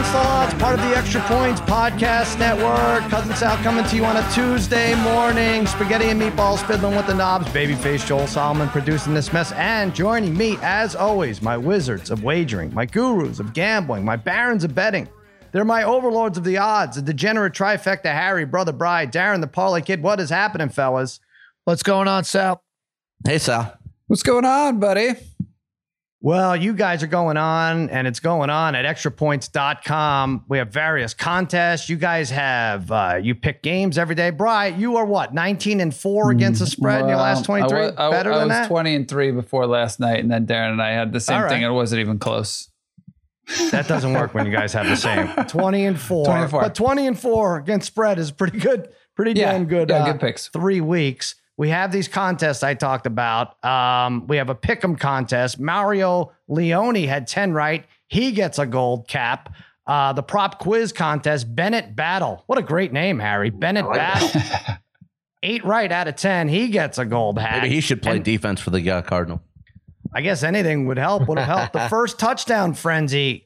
Against All Odds, part of the Extra Points Podcast Network. Cousin Sal coming to you on a Tuesday morning. Spaghetti and meatballs fiddling with the knobs. Babyface Joel Solomon producing this mess. And joining me, as always, my wizards of wagering, my gurus of gambling, my barons of betting. They're my overlords of the odds, the degenerate trifecta, Harry, Brother Bride, Darren, the Parlay Kid. What is happening, fellas? What's going on, Sal? Hey, Sal. What's going on, buddy? Well, you guys are going on, and it's going on at extrapoints.com. We have various contests. You guys have, you pick games every day. Bri, you are what, 19-4 against the spread in your last 23? Better than that? I was 20-3 before last night, and then Darren and I had the same thing. It wasn't even close. That doesn't work when you guys have the same. 20-4. But 20-4 against spread is pretty good. Pretty damn good. Yeah, good picks. 3 weeks. We have these contests I talked about. We have a pick'em contest. Mario Leone had 10 right. He gets a gold cap. The prop quiz contest, Bennett Battle. What a great name, Harry. Bennett Battle. 8 right out of 10. He gets a gold hat. Maybe he should play defense for the Cardinal. I guess anything would have helped. The first touchdown frenzy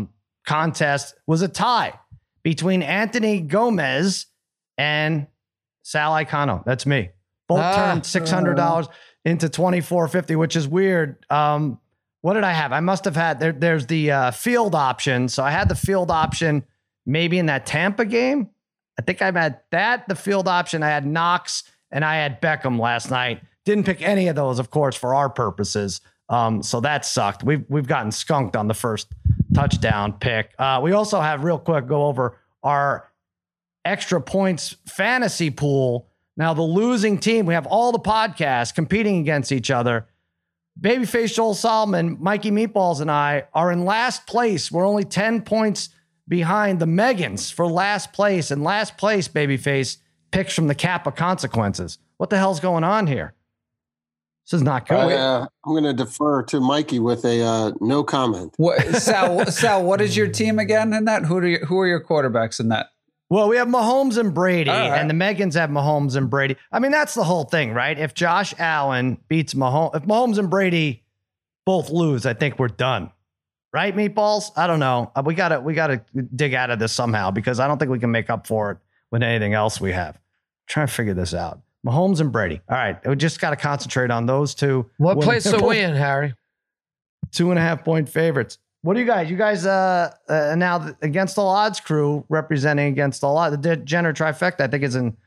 contest was a tie between Anthony Gomez and Sal Icano. That's me. Both turned $600 into $24.50, which is weird. What did I have? I must have had there's the field option. So I had the field option maybe in that Tampa game. I think I had that, the field option. I had Knox and I had Beckham last night. Didn't pick any of those, of course, for our purposes. So that sucked. We've gotten skunked on the first touchdown pick. We also have, real quick, go over our extra points fantasy pool. Now, the losing team, we have all the podcasts competing against each other. Babyface Joel Solomon, Mikey Meatballs, and I are in last place. We're only 10 points behind the Megans for last place. And last place, Babyface, picks from the Kappa Consequences. What the hell's going on here? This is not good. I'm going to defer to Mikey with a no comment. Sal, what is your team again in that? Who are your quarterbacks in that? Well, we have Mahomes and Brady, and the Megans have Mahomes and Brady. I mean, that's the whole thing, right? If Josh Allen beats Mahomes, if Mahomes and Brady both lose, I think we're done. Right, Meatballs? I don't know. We gotta dig out of this somehow, because I don't think we can make up for it with anything else we have. Try to figure this out. Mahomes and Brady. All right. We just got to concentrate on those two. What place to win, Harry? 2.5 point favorites. What do you guys? You guys now the Against All Odds crew representing Against All Odds. The degenerate trifecta, I think, is in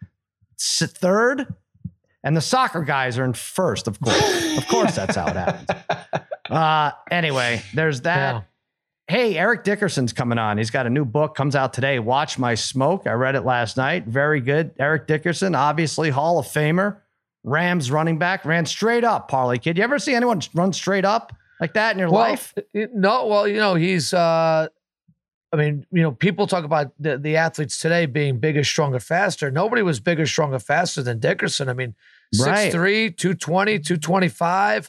third. And the soccer guys are in first, of course. Of course, that's how it happens. Anyway, there's that. Yeah. Hey, Eric Dickerson's coming on. He's got a new book, comes out today. Watch My Smoke. I read it last night. Very good. Eric Dickerson, obviously Hall of Famer. Rams running back, ran straight up, Parlay Kid. You ever see anyone run straight up like that in your life? No. Well, he's, people talk about the athletes today being bigger, stronger, faster. Nobody was bigger, stronger, faster than Dickerson. I mean, 6'3", 220, 225.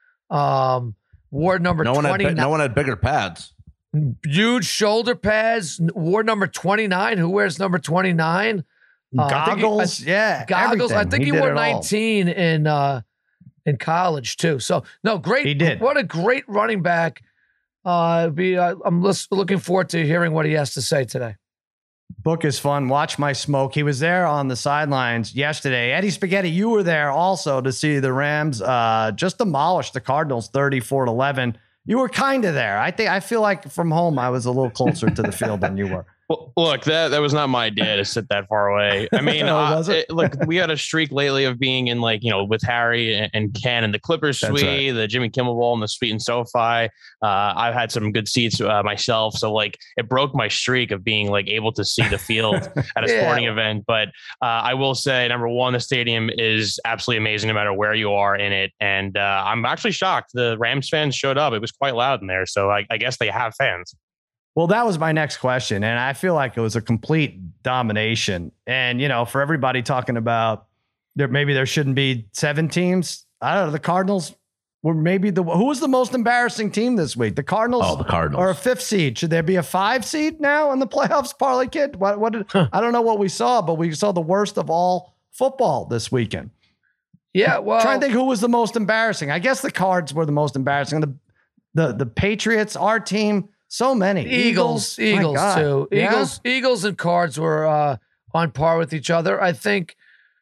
Ward number 20. No one had bigger pads. Huge shoulder pads. Ward number 29. Who wears number 29? Goggles. Goggles. Everything. I think he wore 19 in college too. So no, great. He did. What a great running back. I'm looking forward to hearing what he has to say today. Book is fun. Watch My Smoke. He was there on the sidelines yesterday. Eddie Spaghetti, you were there also to see the Rams just demolish the Cardinals 34-11. You were kind of there. I feel like from home I was a little closer to the field than you were. Well, look, that was not my idea to sit that far away. I mean, look, we had a streak lately of being in with Harry and Ken and the Clippers suite, the Jimmy Kimmel Bowl and the suite in SoFi. I've had some good seats myself. So it broke my streak of being able to see the field at a sporting event. But I will say, number one, the stadium is absolutely amazing no matter where you are in it. And I'm actually shocked. The Rams fans showed up. It was quite loud in there. So I guess they have fans. Well, that was my next question. And I feel like it was a complete domination. And, for everybody talking about maybe there shouldn't be 7 teams. I don't know. The Cardinals were maybe who was the most embarrassing team this week? The Cardinals? Oh, the Cardinals. Or a 5th seed. Should there be a 5 seed now in the playoffs, Parlay Kid? I don't know what we saw, but we saw the worst of all football this weekend. Yeah, well. Trying to think who was the most embarrassing. I guess the Cards were the most embarrassing. The Patriots, our team, So many. Eagles too. Eagles and Cards were on par with each other. I think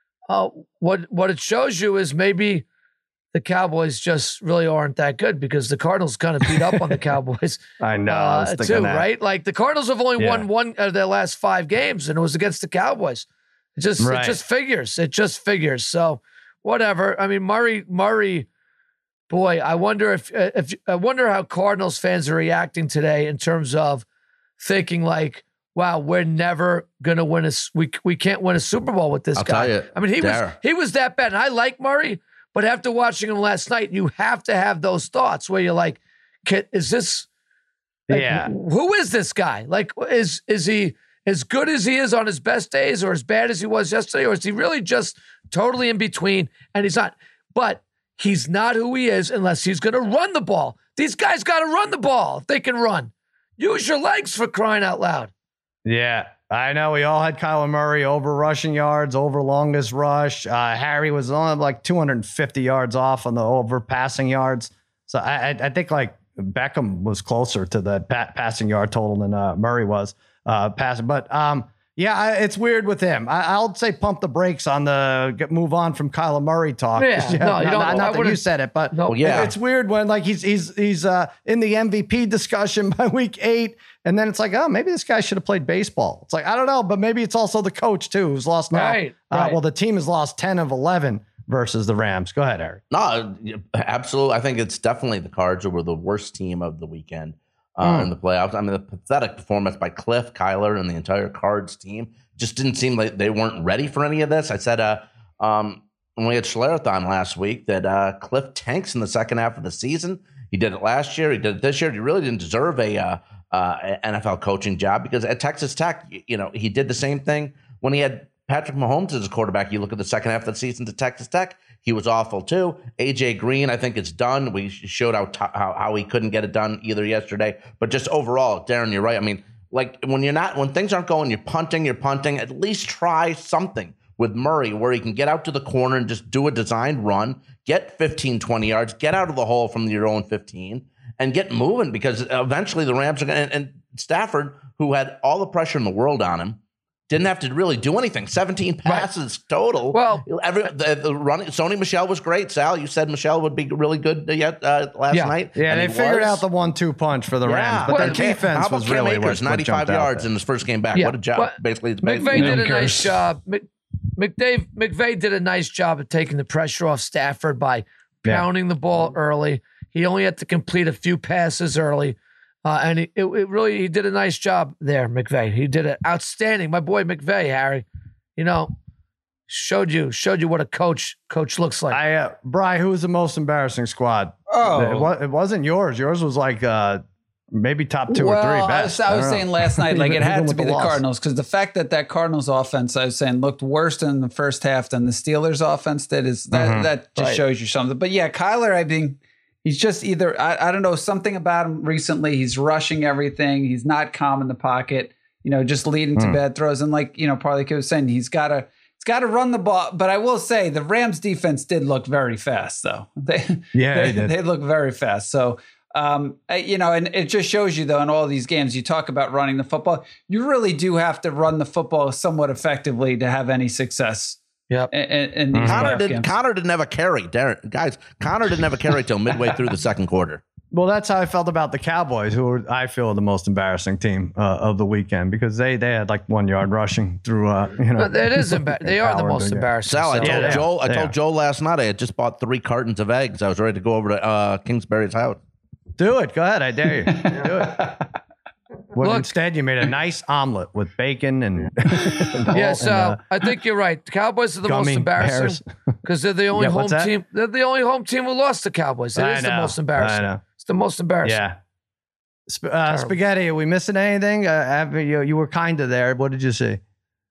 what it shows you is maybe the Cowboys just really aren't that good because the Cardinals kind of beat up on the Cowboys. I know. I was thinking too, that. right? Like the Cardinals have only won one of their last 5 games, and it was against the Cowboys. It just figures. It just figures. So whatever. I mean, Murray. Boy, I wonder if I wonder how Cardinals fans are reacting today in terms of thinking like, wow, we're never gonna win we can't win a Super Bowl with this guy. Tell you, I mean, he was that bad. And I like Murray, but after watching him last night, you have to have those thoughts where you're like, is this who is this guy? Like, is he as good as he is on his best days or as bad as he was yesterday, or is he really just totally in between? And he's not. But he's not who he is unless he's going to run the ball. These guys got to run the ball if they can run. Use your legs for crying out loud. Yeah, I know. We all had Kyler Murray over rushing yards, over longest rush. Harry was only like 250 yards off on the over passing yards. So I think like Beckham was closer to the passing yard total than Murray was passing. But yeah, it's weird with him. I'll say pump the brakes on the move on from Kyler Murray talk. Yeah, no, you don't. Not that you said it, but it's weird when like he's in the MVP discussion by week 8, and then it's like, oh, maybe this guy should have played baseball. It's like, I don't know, but maybe it's also the coach too who's lost now. Right. Well, the team has lost 10 of 11 versus the Rams. Go ahead, Eric. No, absolutely. I think it's definitely the Cards who were the worst team of the weekend. In the playoffs. I mean, the pathetic performance by Cliff, Kyler, and the entire Cards team just didn't seem like they weren't ready for any of this. I said when we had Schlerathon last week that Cliff tanks in the second half of the season. He did it last year. He did it this year. He really didn't deserve a NFL coaching job because at Texas Tech, he did the same thing when he had Patrick Mahomes as a quarterback. You look at the second half of the season to Texas Tech, he was awful too. AJ Green, I think it's done. We showed how he couldn't get it done either yesterday. But just overall, Darren, you're right. I mean, like when things aren't going, you're punting. At least try something with Murray where he can get out to the corner and just do a designed run, get 15, 20 yards, get out of the hole from your own 15, and get moving because eventually the Rams are going to. And Stafford, who had all the pressure in the world on him, didn't have to really do anything. 17 passes total. Well, the running. Sony Michel was great. Sal, you said Michel would be really good last night. Yeah, they figured out the 1-2 punch for the Rams, but their defense was really Akers, 95 yards in his first game back. What a job! Well, basically, it's McVay did a nice job. McVay did a nice job of taking the pressure off Stafford by pounding the ball early. He only had to complete a few passes early. And it really, he did a nice job there, McVay. He did it outstanding. My boy McVay, Harry, showed you what a coach looks like. Bri, who was the most embarrassing squad? Oh, it wasn't yours. Yours was like maybe top 2 or 3 best. I was saying last night, like it had to be the Cardinals because the fact that Cardinals offense, I was saying, looked worse in the first half than the Steelers offense did. That just shows you something. But yeah, Kyler, I mean. He's just either, I don't know, something about him recently. He's rushing everything. He's not calm in the pocket, just leading to bad throws. And like, Parlay was saying, he's got to run the ball. But I will say the Rams defense did look very fast, though. They look very fast. So, and it just shows you, though, in all these games, you talk about running the football. You really do have to run the football somewhat effectively to have any success. Yep. And Connor didn't have a carry, Darren. Guys, Connor didn't have a carry till midway through the second quarter. Well, that's how I felt about the Cowboys, who are, I feel, the most embarrassing team of the weekend because they had like 1 yard rushing through. But it is they are the most embarrassing. Sal, I told Joel last night I had just bought 3 cartons of eggs. I was ready to go over to Kingsbury's house. Do it. Go ahead. I dare you. Do it. Well, instead, you made a nice omelet with bacon and I think you're right. The Cowboys are the most embarrassing because they're the only home team. They're the only home team who lost the Cowboys. It is the most embarrassing. I know. It's the most embarrassing. Yeah. Spaghetti, are we missing anything? You were kind of there. What did you see?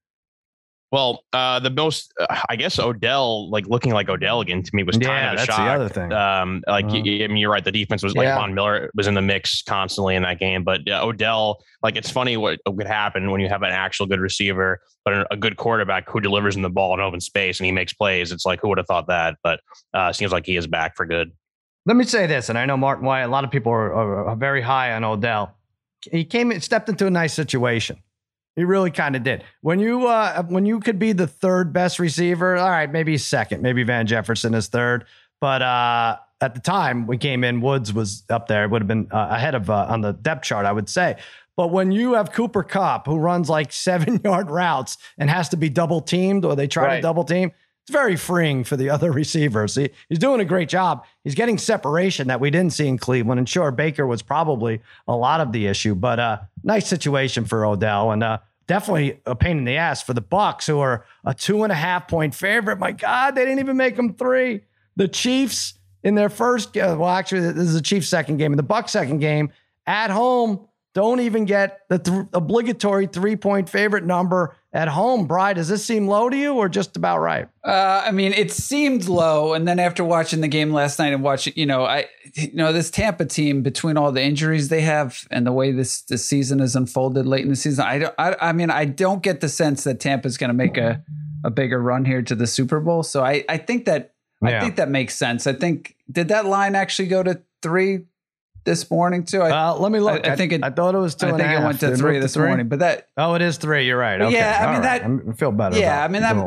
Well, the most, I guess Odell, like looking like Odell again to me was kind of a shock. That's the other thing. I mean, you're right. The defense was like Von Miller was in the mix constantly in that game, but Odell, like it's funny what could happen when you have an actual good receiver, but a good quarterback who delivers in the ball in open space and he makes plays. It's like, who would have thought that? But seems like he is back for good. Let me say this, and I know Martin White, a lot of people are very high on Odell. stepped into a nice situation. He really kind of did. When you could be the third best receiver, all right, maybe second, maybe Van Jefferson is third. But at the time we came in, Woods was up there. It would have been ahead of on the depth chart, I would say. But when you have Cooper Kupp, who runs like 7-yard routes and has to be double teamed, or they try to double team, it's very freeing for the other receivers. He's doing a great job. He's getting separation that we didn't see in Cleveland. And sure, Baker was probably a lot of the issue, but nice situation for Odell, and definitely a pain in the ass for the Bucs, who are a 2.5-point favorite. My God, they didn't even make them 3. The Chiefs in their first, actually, this is the Chiefs' second game. In the Bucs' second game at home, don't even get the obligatory 3-point favorite number at home. Bri, does this seem low to you or just about right? I mean, it seemed low. And then after watching the game last night and watching, this Tampa team, between all the injuries they have and the way this season has unfolded late in the season, I don't get the sense that Tampa's going to make a bigger run here to the Super Bowl. So I think that makes sense. Did that line actually go to 3 this morning too? Let me look. I thought it was 2.5. I think it went to 3 this morning, but that. Oh, it is 3. You're right. Okay. Yeah, I feel better. Yeah,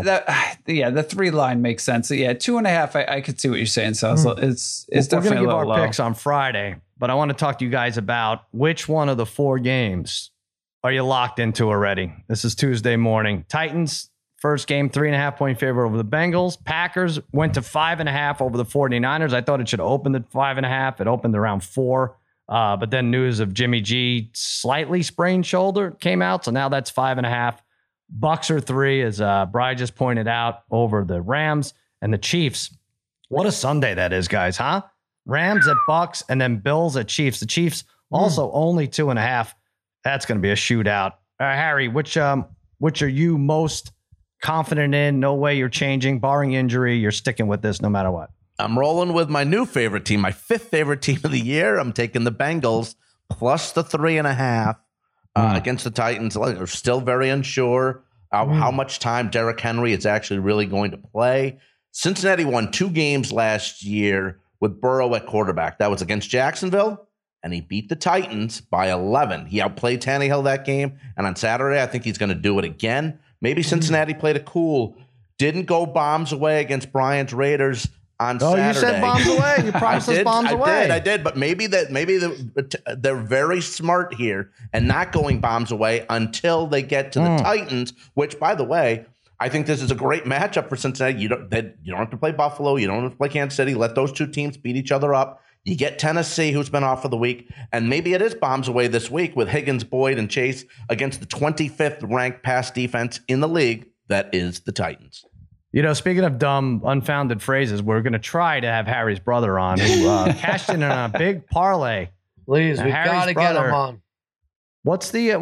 the 3 line makes sense. So, yeah, 2.5. I could see what you're saying. So it's definitely we're gonna give our low. picks on Friday, but I want to talk to you guys about which one of the 4 games are you locked into already. This is Tuesday morning. Titans first game 3.5-point favorite over the Bengals. Packers went to 5.5 over the 49ers. I thought it should open at 5.5. It opened around 4. But then news of Jimmy G slightly sprained shoulder came out. So now that's 5.5. Bucs are 3, as Bri just pointed out, over the Rams and the Chiefs. What a Sunday that is, guys, huh? Rams at Bucs and then Bills at Chiefs. The Chiefs also only 2.5. That's going to be a shootout. Harry, which are you most confident in? No way you're changing, barring injury. You're sticking with this no matter what. I'm rolling with my new favorite team, my 5th favorite team of the year. I'm taking the Bengals plus the 3.5 against the Titans. They're still very unsure how much time Derrick Henry is actually really going to play. Cincinnati won 2 games last year with Burrow at quarterback. That was against Jacksonville, and he beat the Titans by 11. He outplayed Tannehill that game, and on Saturday, I think he's going to do it again. Maybe Cincinnati played it cool, didn't go bombs away against Bryant's Raiders on Saturday. You said bombs away. You promised us bombs away. I did. But maybe they're very smart here and not going bombs away until they get to the Titans, which, by the way, I think this is a great matchup for Cincinnati. You don't have to play Buffalo. You don't have to play Kansas City. Let those 2 teams beat each other up. You get Tennessee, who's been off for the week, and maybe it is bombs away this week with Higgins, Boyd, and Chase against the 25th ranked pass defense in the league. That is the Titans. Speaking of dumb, unfounded phrases, we're going to try to have Harry's brother on, who cashed in on a big parlay. Please, we got to get him on. What's the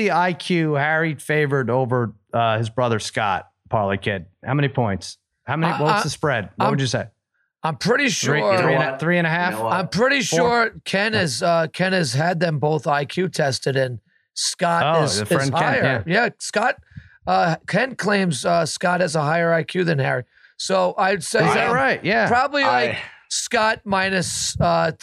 IQ Harry favored over his brother Scott, parlay kid? How many points? What's the spread? What would you say? I'm pretty sure 3.5. I'm pretty sure Ken has had them both IQ tested, and Scott is higher. Ken, yeah, Scott. Ken claims Scott has a higher IQ than Harry. So I'd say, is that right? Yeah, probably Scott minus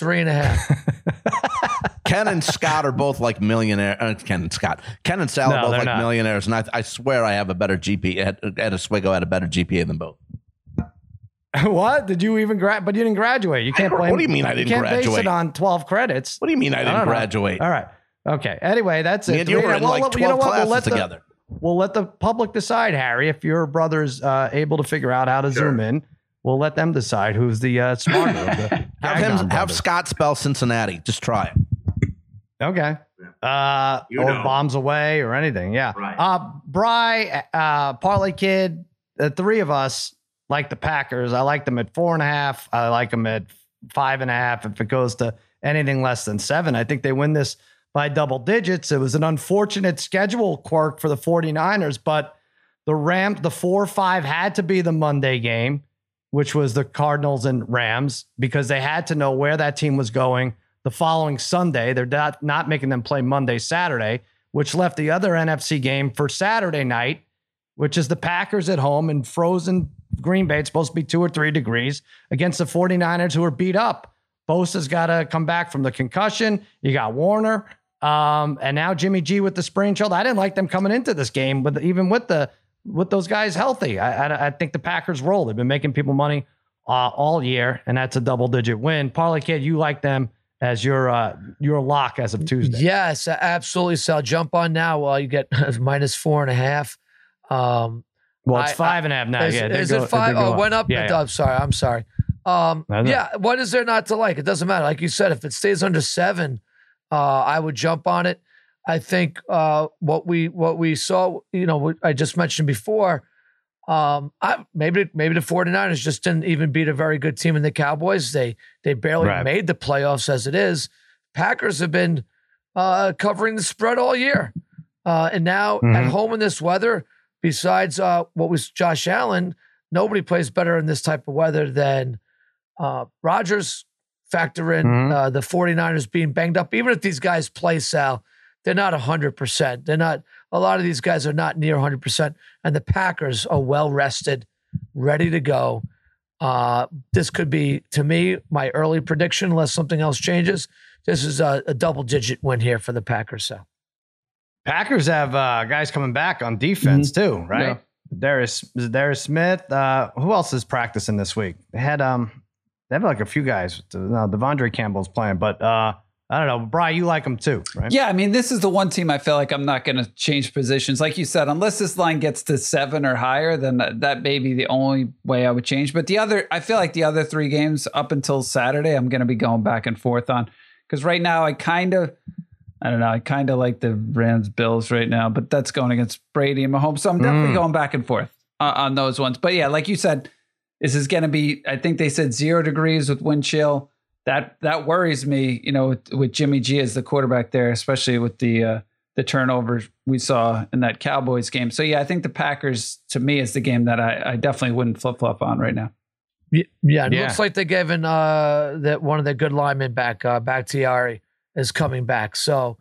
3.5. Ken and Scott are both like millionaires. Ken and Sal are both like millionaires, and I swear I have a better GPA. At Oswego, had a better GPA than both. What? Did you even but you didn't graduate? You can't blame. What do you mean I didn't graduate? You can't base it on 12 credits. What do you mean I didn't graduate? All right. Okay. Anyway, that's it. And you were in like 12 classes together. We'll let the public decide, Harry. If your brother's able to figure out how to zoom in, we'll let them decide who's the smarter of the have Scott spell Cincinnati. Just try it. Okay. Or bombs away or anything. Yeah. Right. Bri, Parlay Kid, the 3 of us like the Packers. I like them at 4.5. I like them at 5.5. If it goes to anything less than 7, I think they win this by double digits. It was an unfortunate schedule quirk for the 49ers, but the 4-5 had to be the Monday game, which was the Cardinals and Rams, because they had to know where that team was going the following Sunday. They're not making them play Monday, Saturday, which left the other NFC game for Saturday night, which is the Packers at home in frozen Green Bay. It's supposed to be 2 or 3 degrees against the 49ers, who are beat up. Bosa's got to come back from the concussion. You got Warner. And now Jimmy G with the sprained shoulder. I didn't like them coming into this game, but even with those guys healthy, I think the Packers roll. They've been making people money all year, and that's a double-digit win. Parlay Kid, you like them as your lock as of Tuesday? Yes, absolutely. So I'll jump on now. You get minus 4.5. Well, it's 5.5 now. Is it 5? Oh, it went up. Yeah. I'm sorry. Yeah. What is there not to like? It doesn't matter. Like you said, if it stays under 7, I would jump on it. I think what we saw, I just mentioned before. Maybe the 49ers just didn't even beat a very good team in the Cowboys. They barely made the playoffs as it is. Packers have been covering the spread all year, and now at home in this weather. Besides what was Josh Allen, nobody plays better in this type of weather than Rodgers. Factor in the 49ers being banged up. Even if these guys play, Sal, they're not 100%. They're not. A lot of these guys are not near 100%. And the Packers are well rested, ready to go. This could be, to me, my early prediction, unless something else changes. This is a double-digit win here for the Packers, Sal. Packers have guys coming back on defense too, right? Yeah. Darius Smith. Who else is practicing this week? They have like a few guys. Devondre Campbell's playing, but I don't know. Brian, you like them too, right? Yeah, I mean, this is the one team I feel like I'm not going to change positions. Like you said, unless this line gets to 7 or higher, then that may be the only way I would change. But I feel like the other 3 games up until Saturday, I'm going to be going back and forth on. Because right now, I kind of like the Rams Bills right now, but that's going against Brady and Mahomes. So I'm definitely going back and forth on those ones. But yeah, like you said, this is going to be, I think they said 0 degrees with wind chill. That worries me, with Jimmy G as the quarterback there, especially with the turnovers we saw in that Cowboys game. So yeah, I think the Packers, to me, is the game that I definitely wouldn't flip-flop on right now. Yeah, it looks like they're giving that one of their good linemen back Bakhtiari is coming back. So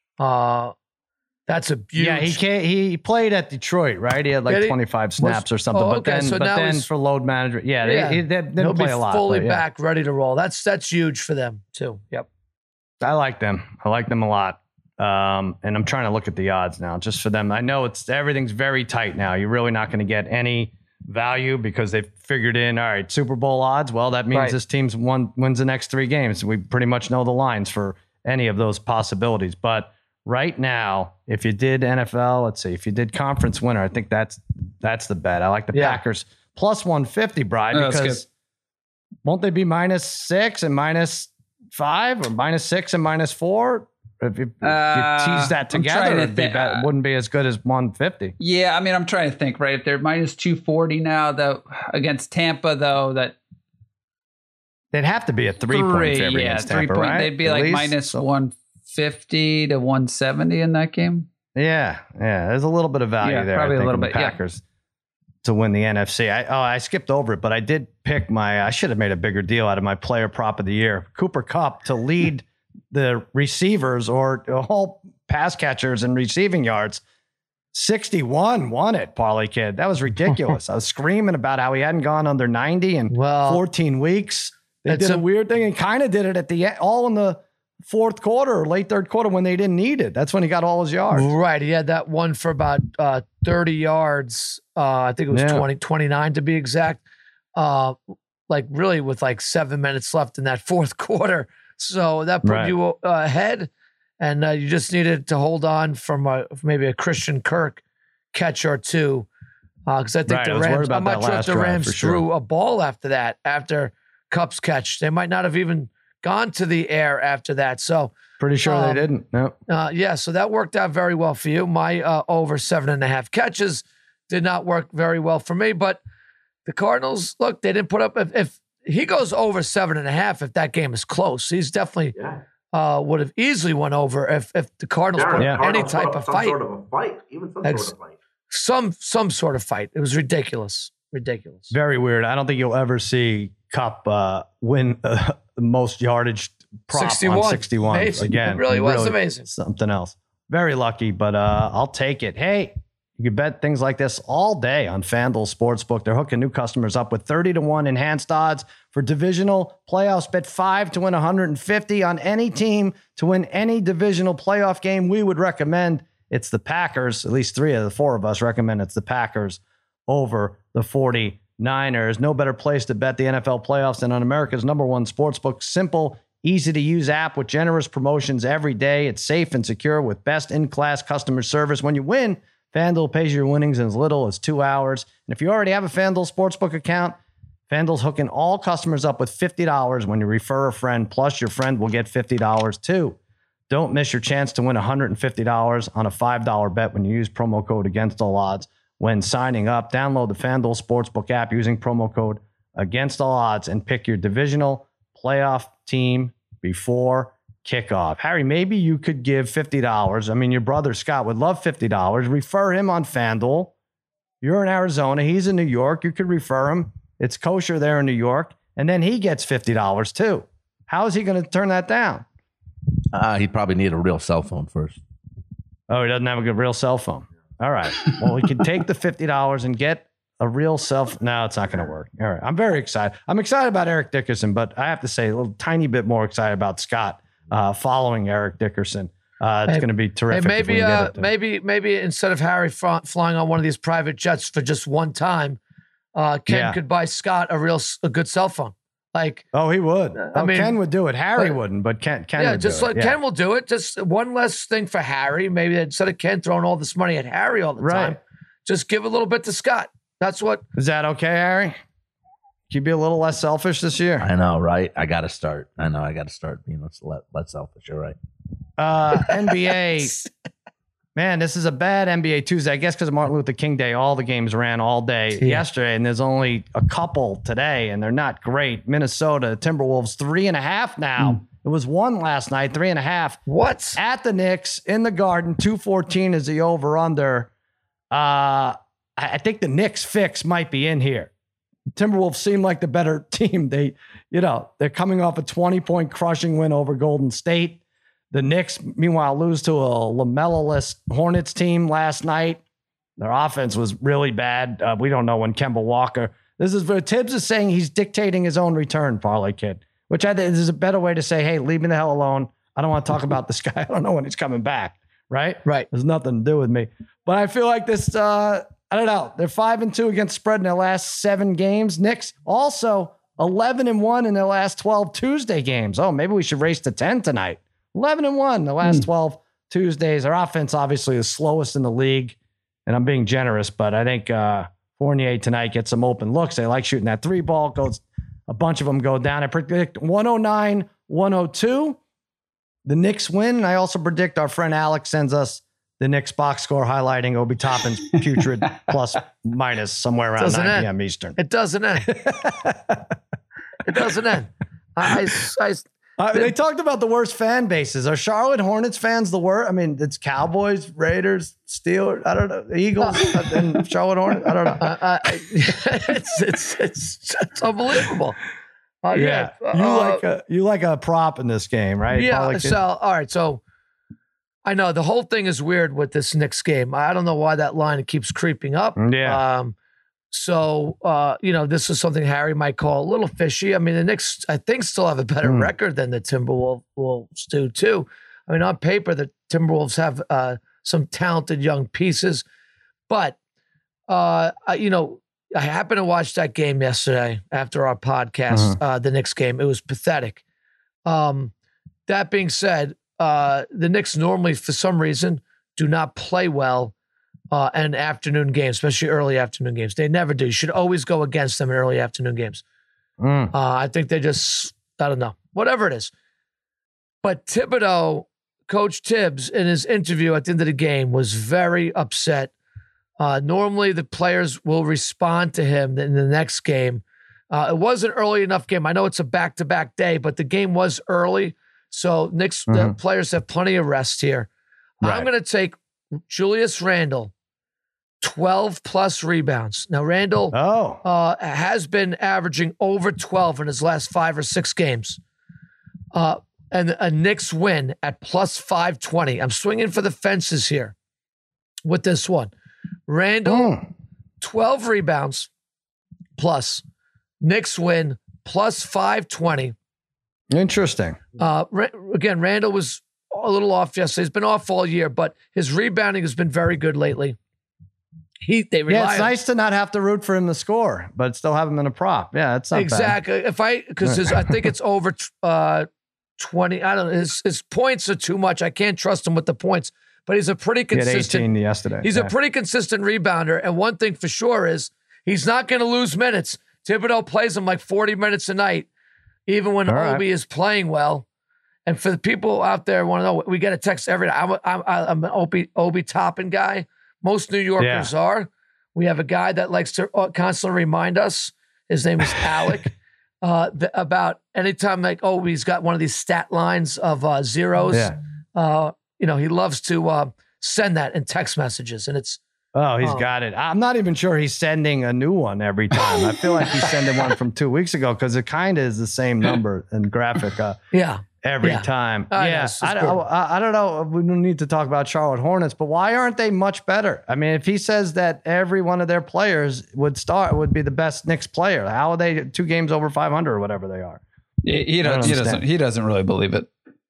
that's a huge... Yeah, he played at Detroit, right? He had like 25 snaps or something. But then for load management, they didn't play a lot. Fully back, ready to roll. That's huge for them too. Yep. I like them. I like them a lot. And I'm trying to look at the odds now just for them. I know everything's very tight now. You're really not going to get any value because they've figured in, all right, Super Bowl odds. Well, that means this team's wins the next 3 games. We pretty much know the lines for any of those possibilities. But right now, if you did NFL, let's see, if you did conference winner, I think that's the bet. I like the Packers plus 150, Brian, because won't they be -6 and -5 or -6 and -4? If you tease that together, it wouldn't be as good as 150. Yeah, I mean, I'm trying to think, right? If they're -240 now, though, against Tampa, though, that they'd have to be a 3-point favorite against Tampa, right? They'd be like -150 to 170 in that game. Yeah. There's a little bit of value there. Probably I think, a little bit. Packers to win the NFC. I skipped over it, but I did pick I should have made a bigger deal out of my player prop of the year, Cooper Kupp, to lead the receivers or all pass catchers and receiving yards. 61 won it, Parlay Kid. That was ridiculous. I was screaming about how he hadn't gone under 90 in 14 weeks. They did a weird thing and kind of did it at the end, all in the fourth quarter or late third quarter when they didn't need it. That's when he got all his yards. Right. He had that one for about 30 yards. I think it was 29 to be exact. Like really with like 7 minutes left in that fourth quarter. So that put you ahead, and you just needed to hold on from maybe a Christian Kirk catch or two. Because I think the Rams, I'm not sure if the Rams threw a ball after that, after Kupp's catch. They might not have even gone to the air after that. So pretty sure they didn't. No. So that worked out very well for you. My over 7.5 catches did not work very well for me, but the Cardinals, look, they didn't put up, if he goes over 7.5, if that game is close, he's definitely would have easily went over if the Cardinals put up any type of fight. Sort of a fight, even some sort of fight. Some sort of fight. It was ridiculous. Very weird. I don't think you'll ever see Kupp win the most yardage prop 61. On 61 amazing. Again. It really was amazing. Something else. Very lucky, but I'll take it. Hey, You can bet things like this all day on FanDuel Sportsbook. They're hooking new customers up with 30-1 enhanced odds for divisional playoffs. Bet 5 to win 150 on any team to win any divisional playoff game. We would recommend it's the Packers. At least 3 of the 4 of us recommend it's the Packers over the 49ers. No better place to bet the NFL playoffs than on America's #1 sportsbook. Simple, easy-to-use app with generous promotions every day. It's safe and secure with best-in-class customer service. When you win, FanDuel pays your winnings in as little as 2 hours. And if you already have a FanDuel Sportsbook account, FanDuel's hooking all customers up with $50 when you refer a friend. Plus, your friend will get $50 too. Don't miss your chance to win $150 on a $5 bet when you use promo code AGAINSTALLODDS when signing up. Download the FanDuel Sportsbook app using promo code AGAINSTALLODDS and pick your divisional playoff team before kickoff. Harry, maybe you could give $50. I mean, your brother Scott would love $50. Refer him on FanDuel. You're in Arizona. He's in New York. You could refer him. It's kosher there in New York. And then he gets $50 too. How is he going to turn that down? He'd probably need a real cell phone first. Oh, he doesn't have a good real cell phone. All right. Well, we can take the $50 and get a real cell phone. No, it's not going to work. All right. I'm very excited. I'm excited about Eric Dickerson, but I have to say a little tiny bit more excited about Scott following Eric Dickerson. It's going to be terrific. Maybe instead of Harry flying on one of these private jets for just one time, Ken could buy Scott a good cell phone. Like, oh, he would. Ken would do it. Harry wouldn't, but Ken would just do it. Ken will do it. Just one less thing for Harry. Maybe instead of Ken throwing all this money at Harry all the time, just give a little bit to Scott. That's what. Is that okay, Harry? Can you be a little less selfish this year? I know, right? I got to start being less selfish. You're right. NBA. Man, this is a bad NBA Tuesday. I guess because of Martin Luther King Day, all the games ran all day yesterday, and there's only a couple today, and they're not great. Minnesota Timberwolves 3.5 now. It was 1 last night, 3.5. What? At the Knicks in the Garden, 214 is the over/under. I think the Knicks fix might be in here. Timberwolves seem like the better team. They're coming off a 20-point crushing win over Golden State. The Knicks, meanwhile, lose to a LaMelo-less Hornets team last night. Their offense was really bad. We don't know when Kemba Walker. Tibbs is saying he's dictating his own return, Parlay Kid, which I think is a better way to say, hey, leave me the hell alone. I don't want to talk about this guy. I don't know when he's coming back. Right? Right. There's nothing to do with me. But I feel like this, I don't know. They're 5-2 against spread in their last 7 games. Knicks also 11-1 in their last 12 Tuesday games. Oh, maybe we should race to 10 tonight. 11-1 the last 12 Tuesdays. Their offense obviously is slowest in the league, and I'm being generous, but I think Fournier tonight gets some open looks. They like shooting that 3 ball. A bunch of them go down. I predict 109-102. The Knicks win. I also predict our friend Alex sends us the Knicks box score highlighting Obi Toppin's putrid plus minus somewhere around 9 p.m. Eastern. It doesn't end. It doesn't end. They talked about the worst fan bases. Are Charlotte Hornets fans the worst? I mean, it's Cowboys, Raiders, Steelers. I don't know. Eagles and Charlotte Hornets. I don't know. It's unbelievable. You like a prop in this game, right? Yeah. So all right. So I know the whole thing is weird with this Knicks game. I don't know why that line keeps creeping up. Yeah. This is something Harry might call a little fishy. I mean, the Knicks, I think, still have a better record than the Timberwolves do, too. I mean, on paper, the Timberwolves have some talented young pieces. But, I happened to watch that game yesterday after our podcast, the Knicks game. It was pathetic. That being said, the Knicks normally, for some reason, do not play well in afternoon games, especially early afternoon games. They never do. You should always go against them in early afternoon games. I think they just, I don't know, whatever it is. But Thibodeau, Coach Tibbs, in his interview at the end of the game was very upset. Normally the players will respond to him in the next game. It wasn't early enough game. I know it's a back-to-back day, but the game was early. So Knicks the players have plenty of rest here. Right. I'm going to take Julius Randle, 12 plus rebounds. Now, Randle has been averaging over 12 in his last 5 or 6 games. And a Knicks win at plus 520. I'm swinging for the fences here with this one. Randall, 12 rebounds plus. Knicks win plus 520. Interesting. Again, Randall was a little off yesterday. He's been off all year, but his rebounding has been very good lately. It's nice to not have to root for him to score, but still have him in a prop. Yeah, that's not exactly. bad. Because I think it's over 20. I don't know. His points are too much. I can't trust him with the points, but he's a pretty consistent. He had 18 yesterday. He's a pretty consistent rebounder, and one thing for sure is he's not going to lose minutes. Thibodeau plays him like 40 minutes a night, even when Obi is playing well. And for the people out there who want to know, we get a text every day. I'm an Obi Toppin guy. Most New Yorkers are. We have a guy that likes to constantly remind us. His name is Alec. About anytime he's got one of these stat lines of zeros. Yeah. He loves to send that in text messages, and it's. Oh, he's got it. I'm not even sure he's sending a new one every time. I feel like he's sending one from 2 weeks ago because it kind of is the same number and graphic. Every time. I don't know. We don't need to talk about Charlotte Hornets, but why aren't they much better? I mean, if he says that every one of their players would be the best Knicks player, how are they 2 games over 500 or whatever they are? He doesn't really believe it.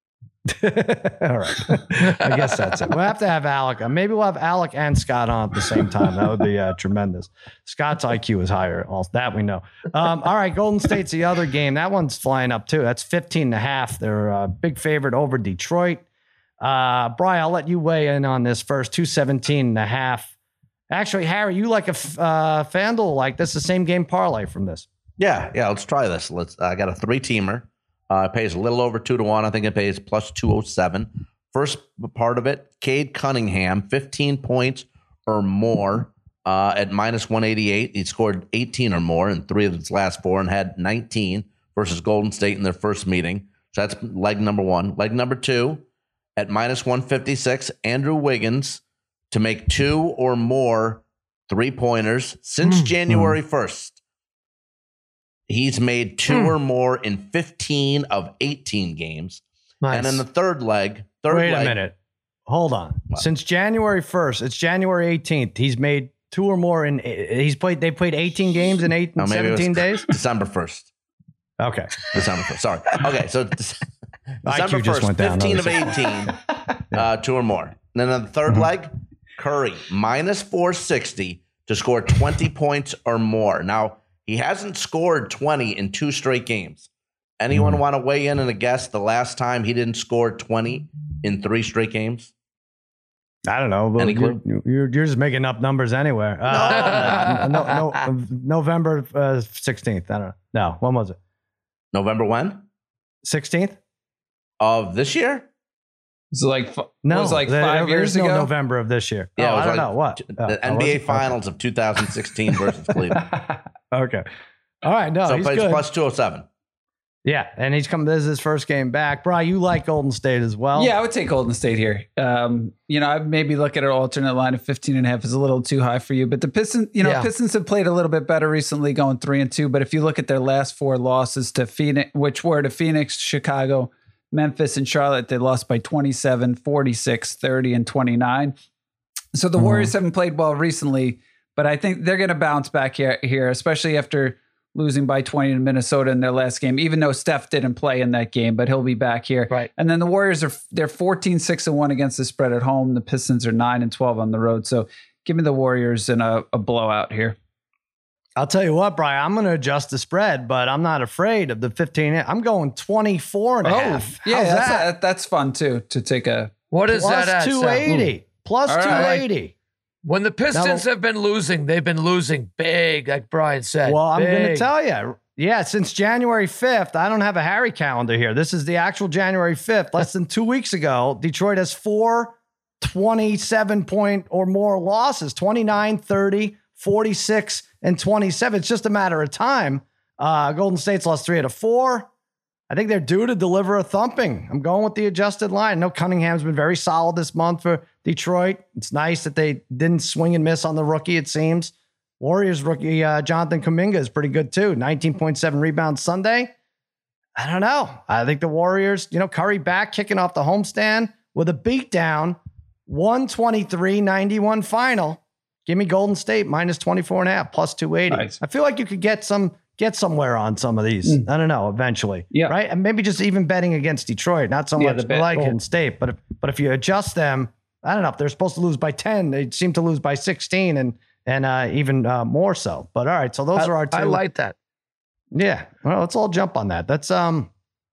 All right. I guess that's it. We'll have to have Alec. Maybe we'll have Alec and Scott on at the same time. That would be tremendous. Scott's IQ is higher. All that we know. All right. Golden State's the other game. That one's flying up too. That's 15.5. They're a big favorite over Detroit. Brian, I'll let you weigh in on this first. 217.5. Actually, Harry, you like a FanDuel like this, the same game parlay from this. Yeah. Let's try this. I got a 3-teamer. It pays a little over 2-1. I think it pays plus 207. First part of it, Cade Cunningham, 15 points or more at minus 188. He scored 18 or more in 3 of his last 4 and had 19 versus Golden State in their first meeting. So that's leg number 1. Leg number 2, at minus 156, Andrew Wiggins to make 2 or more 3-pointers since January 1st. He's made 2 or more in 15 of 18 games. Nice. And in the third leg. Wait a minute. Hold on. What? Since January 1st, it's January 18th. He's made 2 or more in. They played 18 games in 17 days. December 1st. Okay. December 1st. Sorry. Okay. So December 1st, 15 of 18, 2 or more. And then on the third leg, Curry minus 460 to score 20 points or more. Now, he hasn't scored 20 in 2 straight games. Anyone want to weigh in and a guess the last time he didn't score 20 in 3 straight games? I don't know. But you're just making up numbers anywhere. No, November 16th. I don't know. No, when was it? November when? 16th? Of this year? It's like 5 years ago. November of this year. Yeah, I don't know what. The NBA Finals of 2016 versus Cleveland. Okay. All right. No, so he's plays good. plus 207. Yeah, and he's come. This is his first game back. Brian, you like Golden State as well? Yeah, I would take Golden State here. I maybe look at an alternate line of 15.5 is a little too high for you. But the Pistons, Pistons have played a little bit better recently, going 3-2. But if you look at their last 4 losses to Phoenix, which were to Phoenix, Chicago, Memphis, and Charlotte, they lost by 27, 46, 30, and 29. So the Warriors haven't played well recently, but I think they're going to bounce back here, especially after losing by 20 to Minnesota in their last game, even though Steph didn't play in that game, but he'll be back here. Right. And then the Warriors they're 14-6-1 against the spread at home. The Pistons are 9-12 on the road. So give me the Warriors in a blowout here. I'll tell you what, Brian, I'm going to adjust the spread, but I'm not afraid of the 15. I'm going 24.5. Yeah, that's fun too, to take a. What is that at? 280. Plus 280. Right. When the Pistons have been losing, they've been losing big, like Brian said. Well, I'm going to tell you. Yeah, since January 5th, I don't have a Harry calendar here. This is the actual January 5th. Less than 2 weeks ago, Detroit has 4 27-point or more losses, 29, 30, 46, and 27. It's just a matter of time. Golden State's lost 3 out of 4. I think they're due to deliver a thumping. I'm going with the adjusted line. I know Cunningham's been very solid this month for Detroit. It's nice that they didn't swing and miss on the rookie, it seems. Warriors rookie Jonathan Kuminga is pretty good too. 19.7 rebounds Sunday. I don't know. I think the Warriors, Curry back, kicking off the homestand with a beatdown, 123-91 final. Give me Golden State minus 24.5 plus 280. Nice. I feel like you could get somewhere on some of these. I don't know, eventually. Yeah. Right. And maybe just even betting against Detroit, not so much like Golden State, but if you adjust them, I don't know, if they're supposed to lose by 10, they seem to lose by 16 and even more so. But all right, so those are our two. I like that. Yeah. Well, let's all jump on that. That's the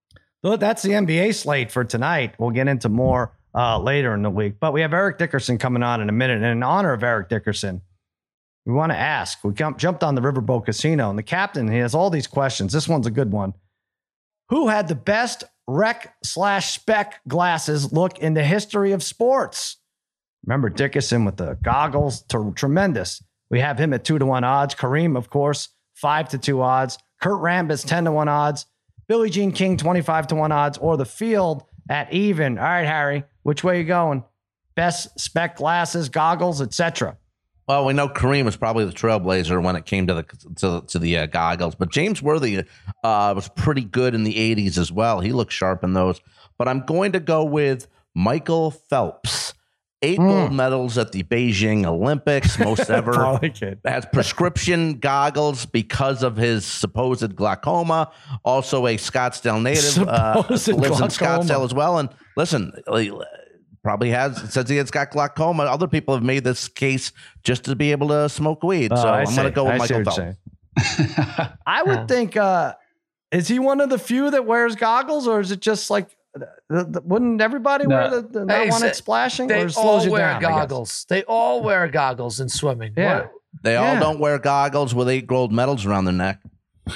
NBA slate for tonight. We'll get into more later in the week. But we have Eric Dickerson coming on in a minute. And in honor of Eric Dickerson, we want to ask. We jumped on the Riverboat Casino, and the captain, he has all these questions. This one's a good one. Who had the best rec/spec glasses look in the history of sports? Remember Dickerson with the goggles, tremendous. We have him at 2-1 odds. Kareem, of course, 5-2 odds. Kurt Rambis, 10-1 odds. Billie Jean King, 25-1 odds. Or the field at even. All right, Harry, which way you going? Best spec glasses, goggles, etc. Well, we know Kareem was probably the trailblazer when it came to the goggles, but James Worthy was pretty good in the 80s as well. He looked sharp in those. But I'm going to go with Michael Phelps. 8 gold medals at the Beijing Olympics, most ever. Has prescription goggles because of his supposed glaucoma. Also a Scottsdale native, lives in Scottsdale as well. And listen, probably says he's got glaucoma. Other people have made this case just to be able to smoke weed. So I'm going to go with Michael Phelps. I would think, is he one of the few that wears goggles, or is it just like, wouldn't everybody wear the not want it splashing? They or slows all wear down, goggles. They all wear goggles in swimming. Yeah. They all don't wear goggles with 8 gold medals around their neck.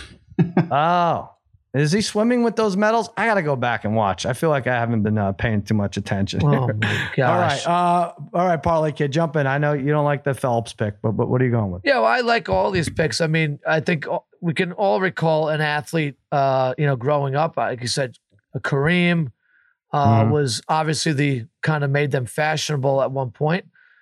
Oh. Is he swimming with those medals? I got to go back and watch. I feel like I haven't been paying too much attention. Oh, my gosh. All right, Parlay Kid, jump in. I know you don't like the Phelps pick, but what are you going with? Yeah, well, I like all these picks. I mean, I think we can all recall an athlete, growing up. Like you said, Kareem was obviously the kind of made them fashionable at one point.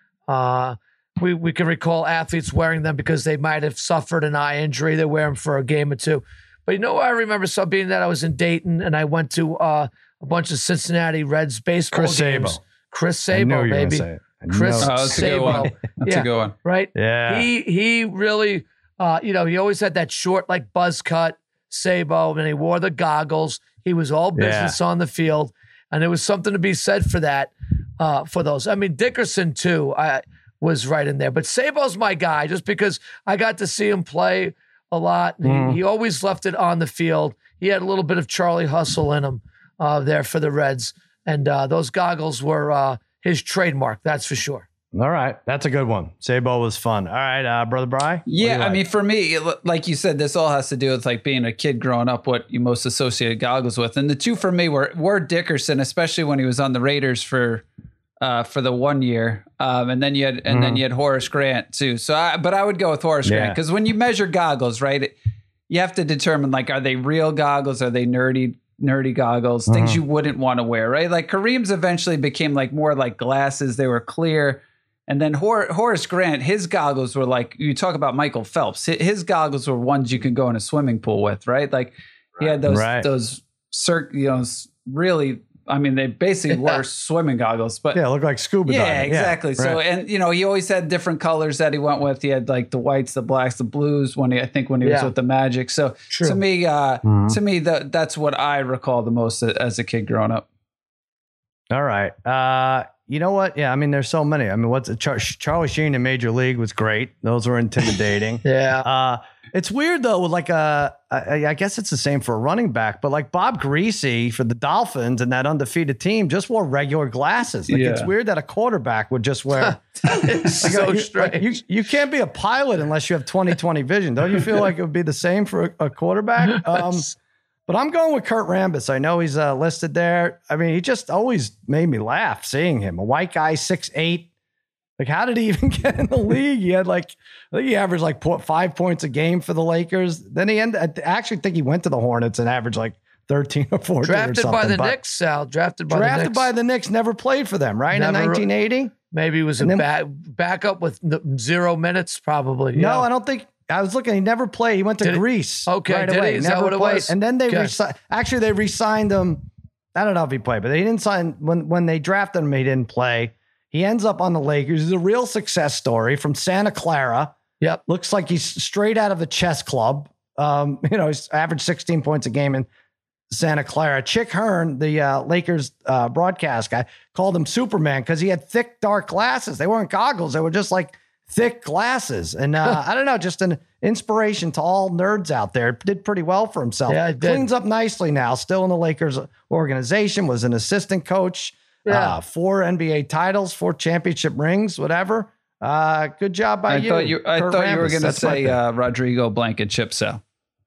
We can recall athletes wearing them because they might have suffered an eye injury. They wear them for a game or two. But I remember being that I was in Dayton and I went to a bunch of Cincinnati Reds baseball games. Chris Sabo, baby. Chris Sabo. That's a good one. Right? Yeah. He really, he always had that short, like buzz cut Sabo, and he wore the goggles. He was all business on the field. And there was something to be said for that, for those. I mean, Dickerson, too, was right in there. But Sabo's my guy just because I got to see him play a lot. He always left it on the field. He had a little bit of Charlie Hustle in him there for the Reds. And those goggles were his trademark, that's for sure. All right. That's a good one. Sabo was fun. All right, Brother Bry? Yeah, I mean, for me, like you said, this all has to do with like being a kid growing up, what you most associated goggles with. And the two for me were Dickerson, especially when he was on the Raiders for the 1 year. And then you had Horace Grant too. So but I would go with Horace Grant because when you measure goggles, right, you have to determine like, are they real goggles? Are they nerdy goggles? Things you wouldn't want to wear, right? Like Kareem's eventually became like more like glasses. They were clear. And then Horace Grant, his goggles were like, you talk about Michael Phelps, his goggles were ones you could go in a swimming pool with, right? Like he had those really, I mean, they basically were swimming goggles, but look like scuba diving. Yeah, exactly. Yeah, so, and he always had different colors that he went with. He had like the whites, the blacks, the blues when he was with the Magic. So to me, that's what I recall the most as a kid growing up. All right. You know what? Yeah, I mean, there's so many. I mean, Charlie Sheen in Major League was great. Those were intimidating. It's weird though. Like, I guess it's the same for a running back, but like Bob Greasy for the Dolphins and that undefeated team just wore regular glasses. Like it's weird that a quarterback would just wear. It's so strange. You can't be a pilot unless you have 20/20 vision. Don't you feel like it would be the same for a quarterback? But I'm going with Kurt Rambis. I know he's listed there. I mean, he just always made me laugh seeing him. A white guy, 6'8". Like, how did he even get in the league? He had I think he averaged like 5 points a game for the Lakers. Then I actually think he went to the Hornets and averaged like 13 or 14 Drafted or something. By the Knicks, Sal. Drafted by the Knicks, never played for them, right? Never, in 1980? Maybe he was backup with 0 minutes, probably. No, I don't think. I was looking. He never played. He went to Greece. Okay, right away. Is that what it was? And then they they re-signed him. I don't know if he played, but they didn't sign when they drafted him. He didn't play. He ends up on the Lakers. He's a real success story from Santa Clara. Yep. Looks like he's straight out of the chess club. He's averaged 16 points a game in Santa Clara. Chick Hearn, the Lakers broadcast guy, called him Superman because he had thick, dark glasses. They weren't goggles. They were just like thick glasses. And I don't know, just an inspiration to all nerds out there. Did pretty well for himself. Yeah, cleans up nicely now. Still in the Lakers organization, was an assistant coach. 4 NBA titles, 4 championship rings, whatever. Good job by you. I thought you were going to say Rodrigo Blankenship. So.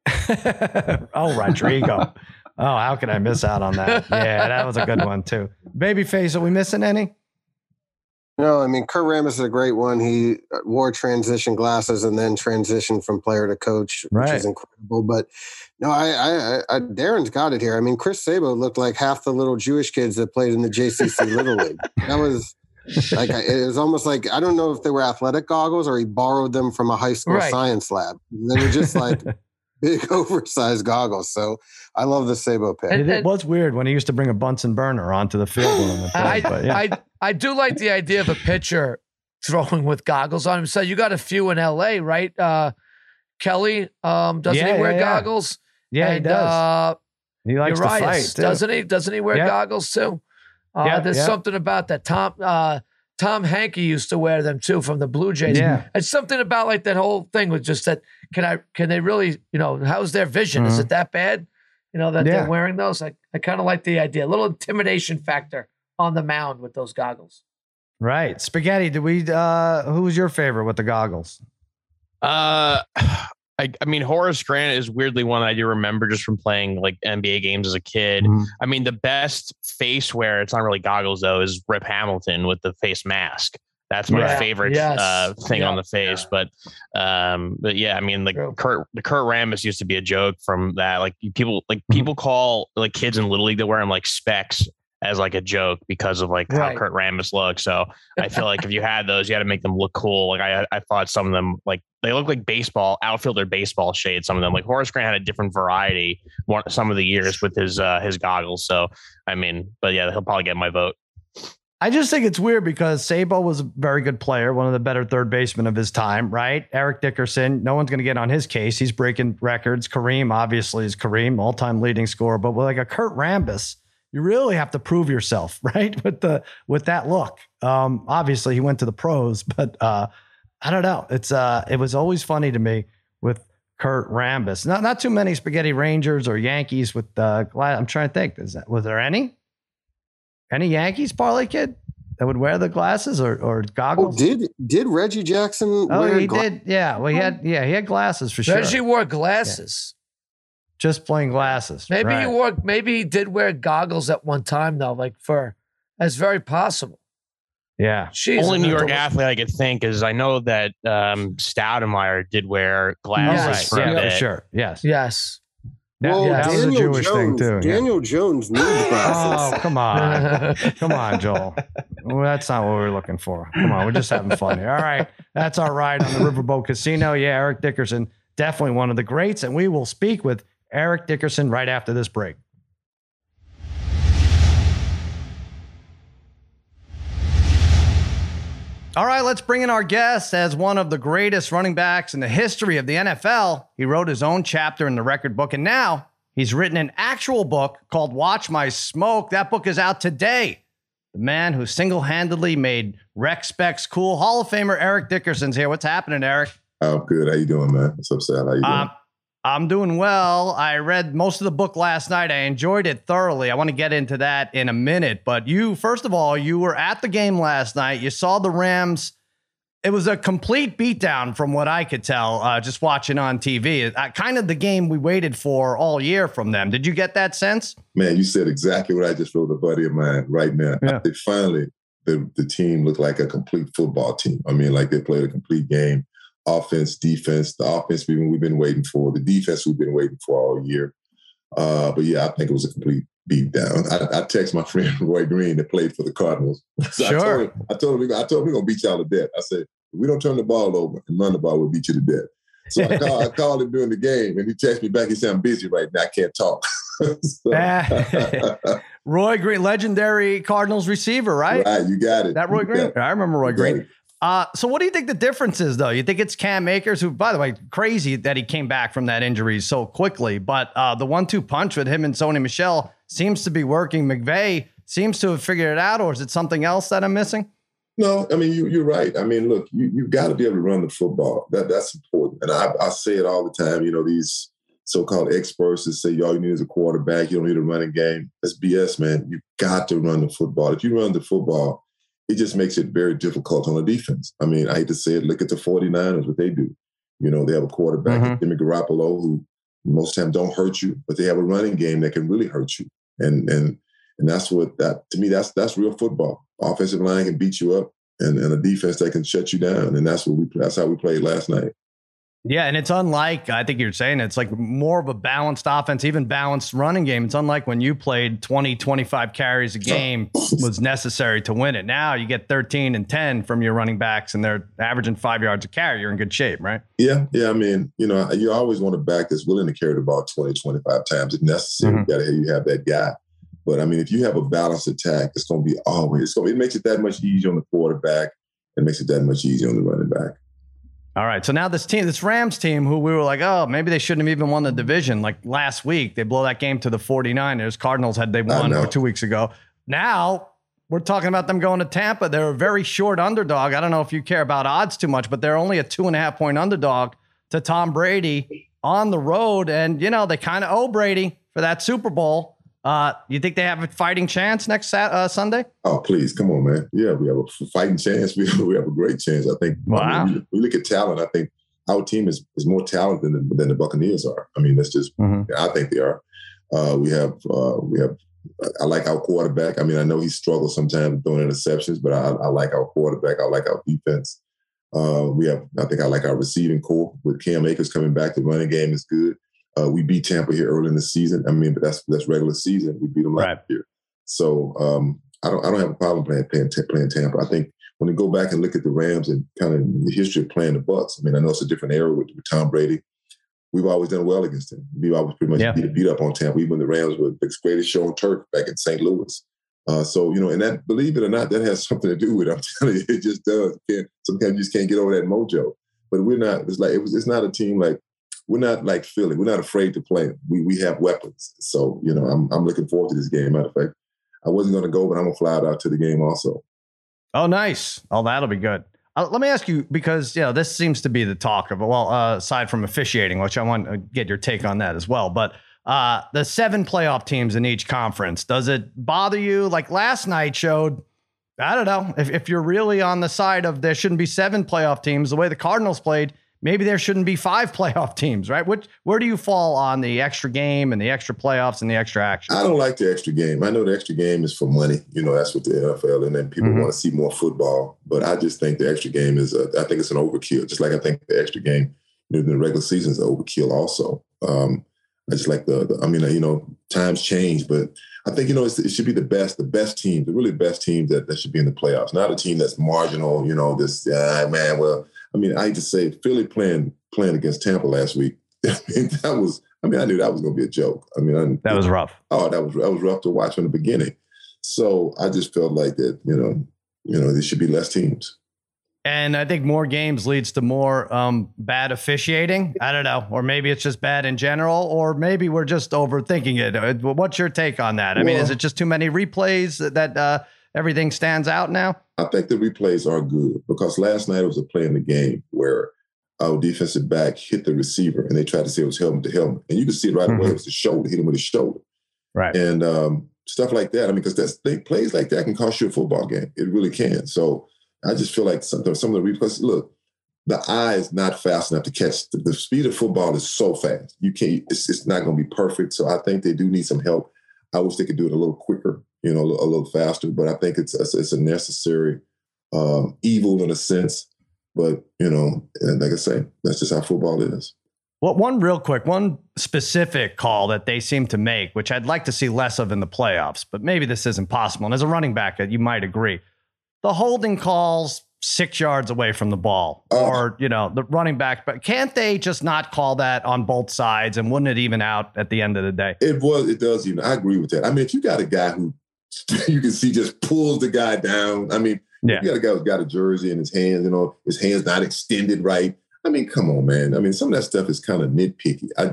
Oh, Rodrigo. Oh, how could I miss out on that? Yeah, that was a good one too. Babyface, are we missing any? No, I mean, Kurt Rambis is a great one. He wore transition glasses and then transitioned from player to coach, which is incredible. But no, I Darren's got it here. I mean, Chris Sabo looked like half the little Jewish kids that played in the JCC Little League. That was like, it was almost like, I don't know if they were athletic goggles or he borrowed them from a high school science lab. They were just like big oversized goggles. So I love the Sabo pick. It was weird when he used to bring a Bunsen burner onto the field. I do like the idea of a pitcher throwing with goggles on him. So you got a few in LA, right? Kelly, doesn't he wear goggles? Yeah, he does. He likes Urias, to fight, too. doesn't he? Doesn't he wear goggles too? There's something about that. Tom Hankey used to wear them too from the Blue Jays. Yeah. It's something about like that whole thing with just that. Can they really, how's their vision? Is it that bad? That they're wearing those? I kind of like the idea. A little intimidation factor on the mound with those goggles. Right. Spaghetti, who was your favorite with the goggles? I mean, Horace Grant is weirdly one I do remember just from playing like NBA games as a kid. Mm-hmm. I mean, the best face wear, it's not really goggles though, is Rip Hamilton with the face mask. That's my favorite thing on the face. But yeah, I mean, like Kurt Rambis used to be a joke from that. Like people call like kids in Little League that wear them like specs as like a joke because of like how Kurt Rambis looks. So I feel like if you had those, you had to make them look cool. Like I thought some of them, like they look like outfielder baseball shades. Some of them, like Horace Grant, had a different variety some of the years with his goggles. So I mean, but yeah, he'll probably get my vote. I just think it's weird because Sabo was a very good player, one of the better third basemen of his time, right? Eric Dickerson, no one's going to get on his case. He's breaking records. Kareem, obviously, is Kareem, all-time leading scorer. But with like a Kurt Rambis, you really have to prove yourself, right? With that look. Obviously, he went to the pros, but I don't know. It was always funny to me with Kurt Rambis. Not too many Spaghetti Rangers or Yankees with I'm trying to think. Was there any Yankees, Parlay Kid, that would wear the glasses or goggles? Oh, did Reggie Jackson wear he did. Yeah. Well, he had glasses for sure. Reggie wore glasses. Just plain glasses. Maybe he did wear goggles at one time though, that's very possible. Yeah. Jeez, only New York athlete I could think is I know that Stoudemire did wear glasses for a bit. For sure. Yes. Yes. That was a Jewish thing too. Daniel Jones needs glasses. Oh, come on. Come on, Joel. Well, that's not what we're looking for. Come on, we're just having fun here. All right. That's our ride on the Riverboat Casino. Yeah, Eric Dickerson, definitely one of the greats. And we will speak with Eric Dickerson right after this break. All right, let's bring in our guest. As one of the greatest running backs in the history of the NFL, he wrote his own chapter in the record book, and now he's written an actual book called Watch My Smoke. That book is out today. The man who single-handedly made rec specs cool. Hall of Famer Eric Dickerson's here. What's happening, Eric? Oh, good. How you doing, man? What's up, Sal? How you doing? I'm doing well. I read most of the book last night. I enjoyed it thoroughly. I want to get into that in a minute. But first of all, you were at the game last night. You saw the Rams. It was a complete beatdown from what I could tell, just watching on TV. Kind of the game we waited for all year from them. Did you get that sense? Man, you said exactly what I just wrote a buddy of mine right now. Yeah. I think finally the team looked like a complete football team. I mean, like they played a complete game. Offense, defense, the offense we've been waiting for, the defense we've been waiting for all year. But yeah, I think it was a complete beat down. I text my friend Roy Green that played for the Cardinals. So sure. I told him we're gonna beat y'all to death. I said, if we don't turn the ball over and run the ball, we'll beat you to death. So I called him during the game, and he texted me back. He said, "I'm busy right now. I can't talk." Roy Green, legendary Cardinals receiver, right? Right, you got it. That Roy Green? I remember Roy Green. So what do you think the difference is, though? You think it's Cam Akers, who, by the way, crazy that he came back from that injury so quickly, but the 1-2 punch with him and Sony Michel seems to be working. McVay seems to have figured it out, or is it something else that I'm missing? No, I mean, you're right. I mean, look, you've got to be able to run the football. That's important. And I say it all the time, these so-called experts that say, all you need is a quarterback, you don't need a running game. That's BS, man. You've got to run the football. If you run the football, it just makes it very difficult on the defense. I mean, I hate to say it, look at the 49ers, what they do. They have a quarterback, Jimmy Garoppolo, who most times don't hurt you, but they have a running game that can really hurt you. And that's to me, that's real football. Offensive line can beat you up, and a defense that can shut you down. And that's how we played last night. Yeah, and it's unlike, I think you're saying, it's like more of a balanced offense, even balanced running game. It's unlike when you played 20, 25 carries a game was necessary to win it. Now you get 13 and 10 from your running backs, and they're averaging 5 yards a carry. You're in good shape, right? Yeah. I mean, you always want a back that's willing to carry the ball 20, 25 times if necessary. You have that guy. But I mean, if you have a balanced attack, it's going to be it makes it that much easier on the quarterback. It makes it that much easier on the running back. All right. So now this Rams team, who we were like, oh, maybe they shouldn't have even won the division. Like last week, they blow that game to the 49ers. Cardinals had they won 2 weeks ago. Now we're talking about them going to Tampa. They're a very short underdog. I don't know if you care about odds too much, but they're only a 2.5 point underdog to Tom Brady on the road. And, they kind of owe Brady for that Super Bowl. You think they have a fighting chance next Sunday? Oh, please. Come on, man. Yeah, we have a fighting chance. We have a great chance. I think. Wow. I mean, we look at talent. I think our team is more talented than the Buccaneers are. I mean, that's just, I think they are. We have, I like our quarterback. I mean, I know he struggles sometimes throwing interceptions, but I like our quarterback. I like our defense. I think I like our receiving core with Cam Akers coming back. The running game is good. We beat Tampa here early in the season. I mean, but that's regular season. We beat them last year. So I don't have a problem playing Tampa. I think when you go back and look at the Rams and kind of the history of playing the Bucs, I mean, I know it's a different era with Tom Brady. We've always done well against him. We've always pretty much beat up on Tampa. Even the Rams were the greatest show on turf back in St. Louis. So, and that, believe it or not, that has something to do with it. I'm telling you, it just does. Sometimes you just can't get over that mojo. But we're not. It's not a team like. We're not like Philly. We're not afraid to play them. We have weapons. So, I'm looking forward to this game. Matter of fact, I wasn't going to go, but I'm going to fly out to the game also. Oh, nice. Oh, that'll be good. Let me ask you, because, this seems to be the talk of, aside from officiating, which I want to get your take on that as well. But the 7 playoff teams in each conference, does it bother you? Like last night showed, I don't know, if you're really on the side of there shouldn't be 7 playoff teams, the way the Cardinals played, maybe there shouldn't be 5 playoff teams, right? Where do you fall on the extra game and the extra playoffs and the extra action? I don't like the extra game. I know the extra game is for money. That's what the NFL, and then people want to see more football. But I just think the extra game I think it's an overkill. Just like I think the extra game in the regular season is an overkill also. I just like times change, but I think, it should be the best team, the really best team that should be in the playoffs, not a team that's marginal, I hate to say Philly playing against Tampa last week. I knew that was going to be a joke. That was rough. Oh, that was rough to watch from the beginning. So I just felt like that, there should be less teams. And I think more games leads to more bad officiating. I don't know. Or maybe it's just bad in general, or maybe we're just overthinking it. What's your take on that? I mean, is it just too many replays that everything stands out now? I think the replays are good, because last night it was a play in the game where our defensive back hit the receiver and they tried to say it was helmet to helmet. And you could see it right away. It was the shoulder, hit him with his shoulder. Right. And stuff like that. I mean, because plays like that can cost you a football game. It really can. So I just feel like some of the replays, look, the eye is not fast enough to catch. The speed of football is so fast. You can't, it's not going to be perfect. So I think they do need some help. I wish they could do it a little quicker, a little faster, but I think it's a necessary evil in a sense. But, and like I say, that's just how football is. Well, one specific call that they seem to make, which I'd like to see less of in the playoffs, but maybe this isn't possible. And as a running back, you might agree. The holding calls 6 yards away from the ball, or the running back. But can't they just not call that on both sides, and wouldn't it even out at the end of the day? It does even. I agree with that. I mean, if you got a guy who you can see just pulls the guy down. I mean, you got a guy who's got a jersey in his hands, his hands not extended right. I mean, come on, man. I mean, some of that stuff is kind of nitpicky. I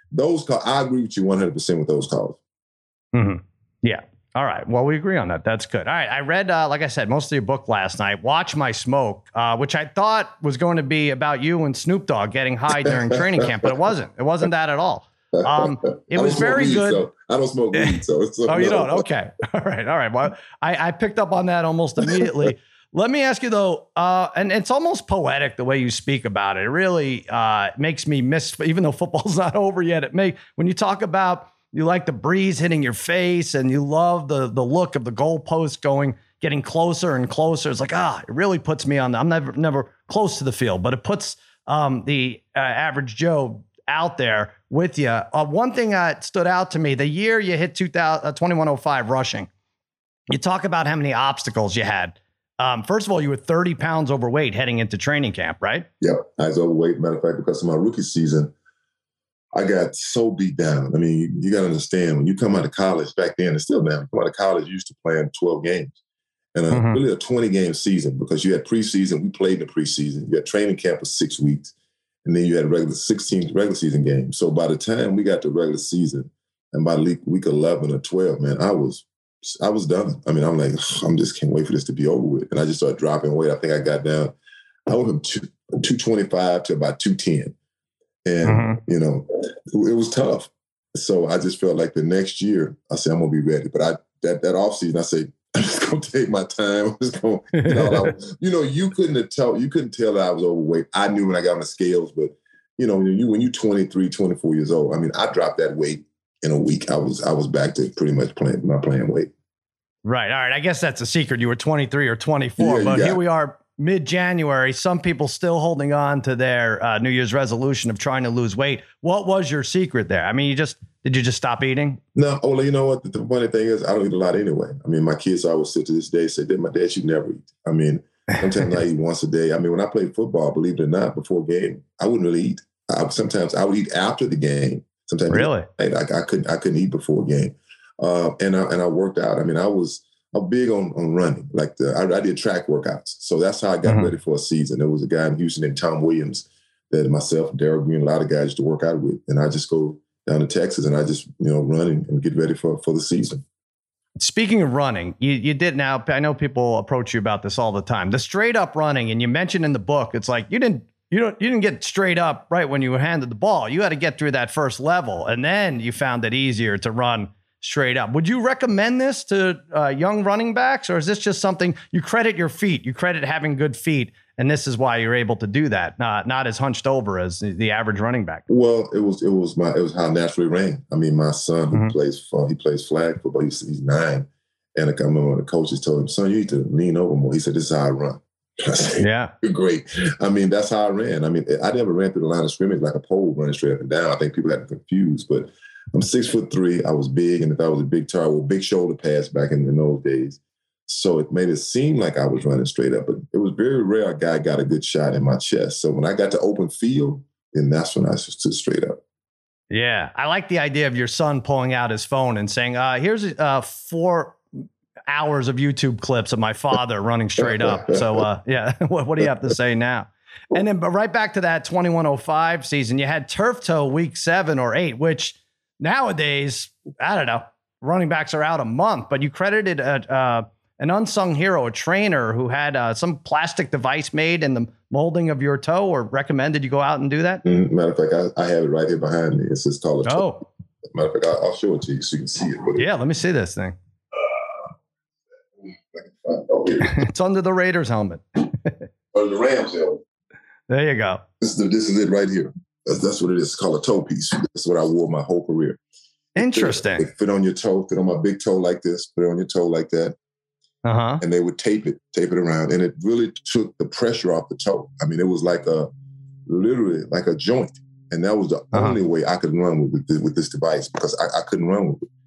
agree with you 100% with those calls. Mm-hmm. Yeah. All right. Well, we agree on that. That's good. All right. I read, like I said, most of your book last night, Watch My Smoke, which I thought was going to be about you and Snoop Dogg getting high during training camp, but it wasn't. It wasn't that at all. It was very weed, good. So I don't smoke weed. So you don't? Okay. All right. Well, I picked up on that almost immediately. Let me ask you, though, and it's almost poetic the way you speak about it. It really makes me miss, even though football's not over yet, when you talk about you like the breeze hitting your face and you love the look of the goalpost getting closer and closer. It's like, it really puts me on. I'm never close to the field, but it puts the average Joe out there with you. One thing that stood out to me, the year you hit 2105 rushing, you talk about how many obstacles you had. First of all, you were 30 pounds overweight heading into training camp, right? Yeah, I was overweight. Matter of fact, because of my rookie season, I got so beat down. I mean, you got to understand, when you come out of college back then, and still now, you come out of college, you used to play in 12 games. And really a 20-game season, because you had preseason. We played in the preseason. You had training camp for 6 weeks. And then you had 16 regular season games. So by the time we got to regular season, and by week 11 or 12, man, I was done. I mean, I'm like, I just can't wait for this to be over with. And I just started dropping weight. I think I got down, I went from 225 to about 210. And, it was tough. So I just felt like the next year, I said, I'm going to be ready. But that offseason, I said, I'm just going to take my time. I'm just going to, you couldn't tell that I was overweight. I knew when I got on the scales, but, when you're 23, 24 years old, I mean, I dropped that weight in a week. I was back to pretty much playing weight. Right. All right. I guess that's a secret. You were 23 or 24, but here we are mid-January. Some people still holding on to their New Year's resolution of trying to lose weight. What was your secret there? I mean, did you just stop eating? No, Ola, you know what? The funny thing is, I don't eat a lot anyway. I mean, my kids always sit to this day, say, my dad should never eat. I mean, sometimes I eat once a day. I mean, when I played football, believe it or not, before a game, I wouldn't really eat. Sometimes I would eat after the game. Sometimes really, I couldn't eat before a game. And I worked out. I mean, I'm big on running. Like I did track workouts. So that's how I got ready for a season. There was a guy in Houston named Tom Williams that myself, Darryl Green, a lot of guys used to work out with. And I just go down to Texas and I just, run and get ready for the season. Speaking of running, you did now. I know people approach you about this all the time. The straight up running, and you mentioned in the book, it's like you didn't get straight up right when you were handed the ball. You had to get through that first level, and then you found it easier to run straight up. Would you recommend this to young running backs, or is this just something you credit your feet? You credit having good feet, and this is why you're able to do that, not as hunched over as the average running back. Well, it was how I naturally ran. I mean, my son who plays flag football. He's 9, and I remember the coaches told him, "Son, you need to lean over more." He said, "This is how I run." I said, yeah, great. I mean, that's how I ran. I mean, I never ran through the line of scrimmage like a pole running straight up and down. I think people got confused, but I'm 6'3". I was big, and if I was a big target, big shoulder pads back in those days. So it made it seem like I was running straight up, but it was very rare a guy got a good shot in my chest. So when I got to open field, then that's when I stood straight up. Yeah, I like the idea of your son pulling out his phone and saying, "Here's 4 hours of YouTube clips of my father running straight up." So yeah, what do you have to say now? And then, but right back to that 2105 season, you had turf toe week 7 or 8, which nowadays, I don't know, running backs are out a month, but you credited an unsung hero, a trainer who had some plastic device made in the molding of your toe, or recommended you go out and do that. Matter of fact, I have it right here behind me. It's just called a toe. Matter of fact, I'll show it to you so you can see it. Yeah, let me see this thing. It's under the Raiders helmet. Or the Rams helmet. There you go. This is it right here. That's what it is. It's called a toe piece. That's what I wore my whole career. Interesting. It fit on your toe, fit on my big toe like this, put it on your toe like that. And they would tape it around. And it really took the pressure off the toe. I mean, it was literally like a joint. And that was the only way I could run with this device, because I couldn't run with it.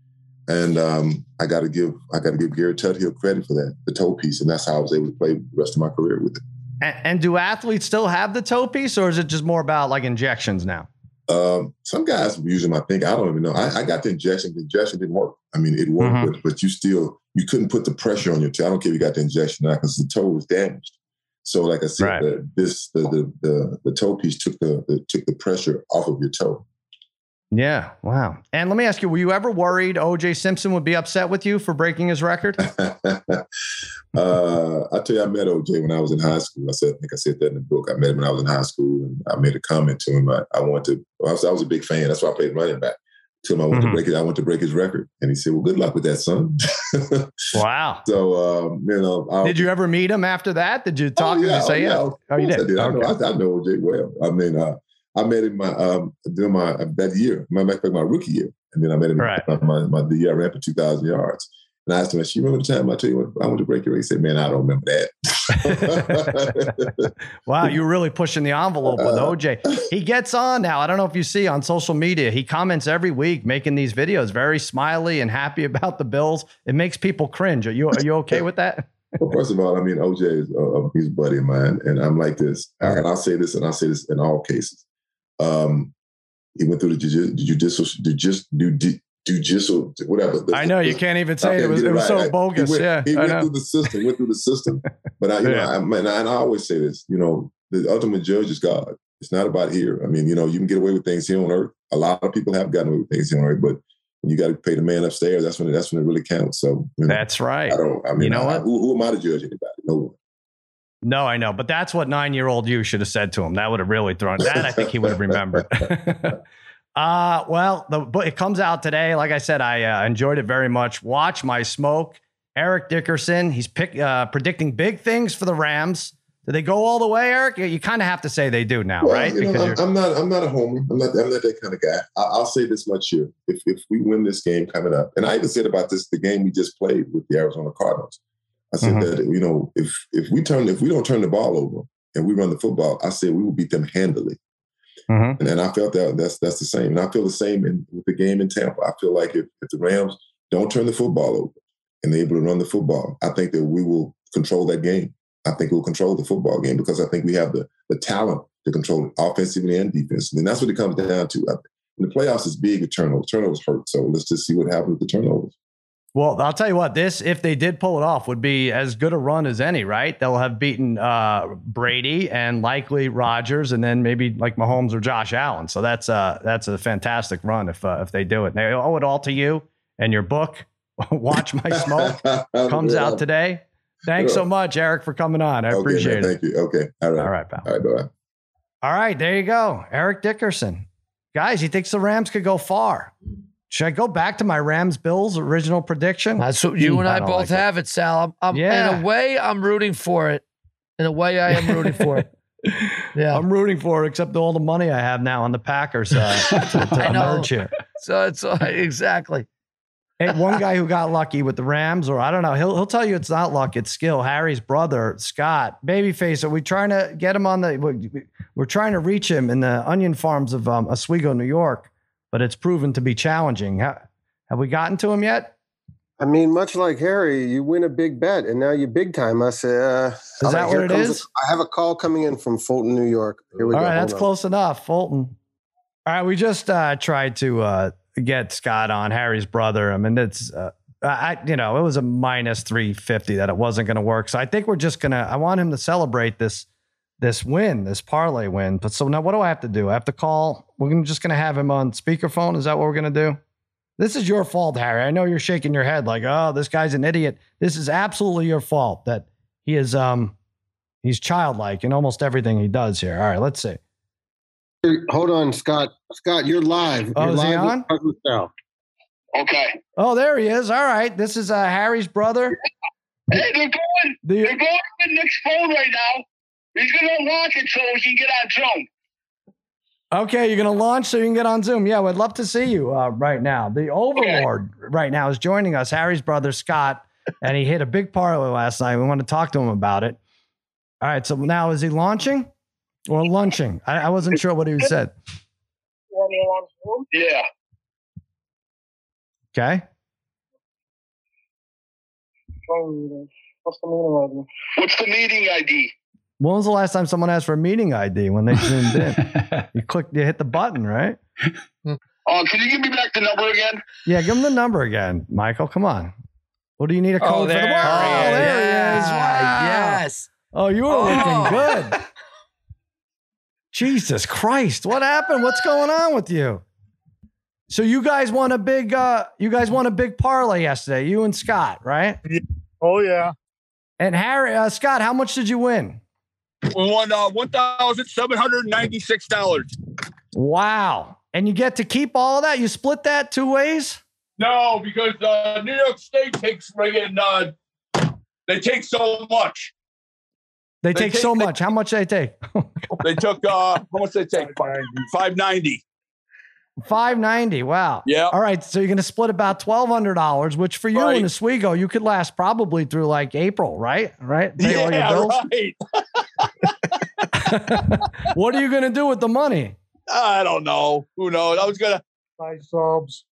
And I got to give Gary Tuthill credit for that, the toe piece, and that's how I was able to play the rest of my career with it. And do athletes still have the toe piece, or is it just more about like injections now? Some guys use them. I think I don't even know. I got the injection. The injection didn't work. I mean, it worked, but you couldn't put the pressure on your toe. I don't care if you got the injection now because the toe was damaged. So, like I said, the toe piece took the pressure off of your toe. Yeah. Wow. And let me ask you, were you ever worried O.J. Simpson would be upset with you for breaking his record? I tell you, I met O.J. when I was in high school. I think I said that in the book. I met him when I was in high school, and I made a comment to him. I was a big fan. That's why I played running back. To him, I want to break his record. And he said, well, good luck with that, son. Wow. So, did you ever meet him after that? Did you talk to him and say, you did? I did. Okay. I know O.J. well. I mean, I met him during that year, my rookie year. And then I met him the year I ran for 2,000 yards. And I asked him, you remember the time I tell you what, I want to break your record? He said, man, I don't remember that. Wow, you're really pushing the envelope with OJ. He gets on now. I don't know if you see on social media, he comments every week making these videos, very smiley and happy about the Bills. It makes people cringe. Are you okay with that? Well, first of all, I mean, OJ is he's a buddy of mine. And I'm like this. And I'll say this in all cases. He went through the judicial, whatever. I know you can't even say it was so bogus. He went through the system. But I always say this, the ultimate judge is God. It's not about here. I mean, you can get away with things here on earth. A lot of people have gotten away with things here on earth, but when you got to pay the man upstairs, that's when it really counts. So that's right. You know what? Who am I to judge anybody? No one. No, I know, but that's what 9-year-old you should have said to him. That would have really thrown that. I think he would have remembered. Well, the book, it comes out today. Like I said, I enjoyed it very much. Watch My Smoke. Eric Dickerson. He's predicting big things for the Rams. Do they go all the way, Eric? You kind of have to say they do now, right? I'm not a homer. I'm not that kind of guy. I'll say this much here: if we win this game coming up, and I even said about the game we just played with the Arizona Cardinals. I said that if we don't turn the ball over and we run the football, I said we will beat them handily. And I felt that's the same. And I feel the same with the game in Tampa. I feel like if the Rams don't turn the football over and they're able to run the football, I think that we will control that game. I think we'll control the football game because I think we have the talent to control it offensively and defensively. And that's what it comes down to. In the playoffs, it's big with turnovers. Turnovers hurt. So let's just see what happens with the turnovers. Well, I'll tell you what, if they did pull it off, would be as good a run as any, right? They'll have beaten Brady and likely Rodgers and then maybe like Mahomes or Josh Allen. So that's a fantastic run if they do it. And they owe it all to you and your book, Watch My Smoke, comes out today. Thanks so much, Eric, for coming on. I appreciate it. Thank you. Okay. All right, pal. All right, bye-bye. All right, there you go. Eric Dickerson. Guys, he thinks the Rams could go far. Should I go back to my Rams-Bills original prediction? That's what you and I both have it, Sal. In a way, I'm rooting for it. In a way, I am rooting for it. Yeah, I'm rooting for it, except all the money I have now on the Packers to emerge here. So it's exactly. Hey, one guy who got lucky with the Rams, or I don't know, he'll tell you it's not luck, it's skill. Harry's brother, Scott, babyface. Are we trying to get him on we're trying to reach him in the onion farms of Oswego, New York, but it's proven to be challenging. Have we gotten to him yet? I mean, much like Harry, you win a big bet, and now you're big time. I say, is that what it is? I have a call coming in from Fulton, New York. Here we go. All right, that's close enough, Fulton. All right, we just tried to get Scott on, Harry's brother. I mean, it's it was a minus 350 that it wasn't going to work. So I think we're just I want him to celebrate this win, this parlay win. But so now what do I have to do? I have to call. We're just going to have him on speakerphone. Is that what we're going to do? This is your fault, Harry. I know you're shaking your head like, oh, this guy's an idiot. This is absolutely your fault that he is, he's childlike in almost everything he does here. All right, let's see. Hold on, Scott. Scott, you're live. Oh, you're is he on? Okay. Oh, there he is. All right. This is Harry's brother. Hey, they're going to Nick's phone right now. He's going to unlock it so he can get on Zoom. Okay, you're going to launch so you can get on Zoom. Yeah, we'd love to see you right now. The Overlord right now is joining us, Harry's brother, Scott, and he hit a big parlay last night. We want to talk to him about it. All right, so now is he launching or lunching? I wasn't sure what he said. Yeah. Okay. What's the meeting ID? When was the last time someone asked for a meeting ID when they zoomed in? You hit the button, right? Can you give me back the number again? Yeah, give him the number again, Michael. Come on. What do you need a code for the world? Oh, there he is. Wow. Yes. Oh, you were looking good. Jesus Christ. What happened? What's going on with you? So you guys won a big parlay yesterday, you and Scott, right? Oh, yeah. And Harry, Scott, how much did you win? We won $1,796. Wow. And you get to keep all of that? You split that 2 ways? No, because New York State takes friggin', they take so much. They take so much. How much they take? They took, how much they take? $590. $590. Wow. Yeah. All right. So you're going to split about $1,200, which for you and Oswego, you could last probably through like April, right? Right? Pay all your bills. Right. What are you going to do with the money? I don't know. Who knows? I was going to buy subs.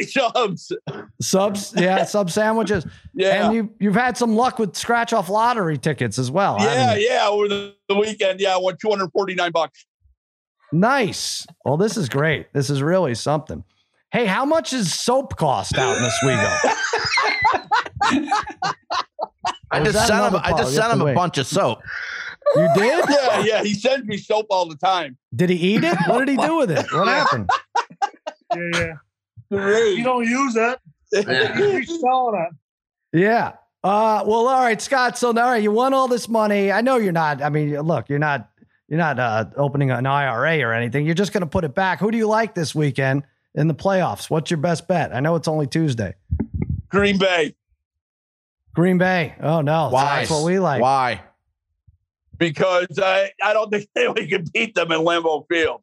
Subs, yeah, sub sandwiches. Yeah. And you've had some luck with scratch off lottery tickets as well. Yeah. Over the weekend, I won $249. Nice. Well, this is great. This is really something. Hey, how much does soap cost out in Oswego? I just sent him a bunch of soap. You did? Yeah. He sends me soap all the time. Did he eat it? What did he do with it? What happened? Yeah. You don't use it. You're selling it. Yeah. Well, all right, Scott. So, all right, you won all this money. I know you're not. I mean, look, you're not opening an IRA or anything. You're just going to put it back. Who do you like this weekend in the playoffs? What's your best bet? I know it's only Tuesday. Green Bay. Oh no, why? That's what we like. Why? Because I don't think we can beat them in Lambeau Field.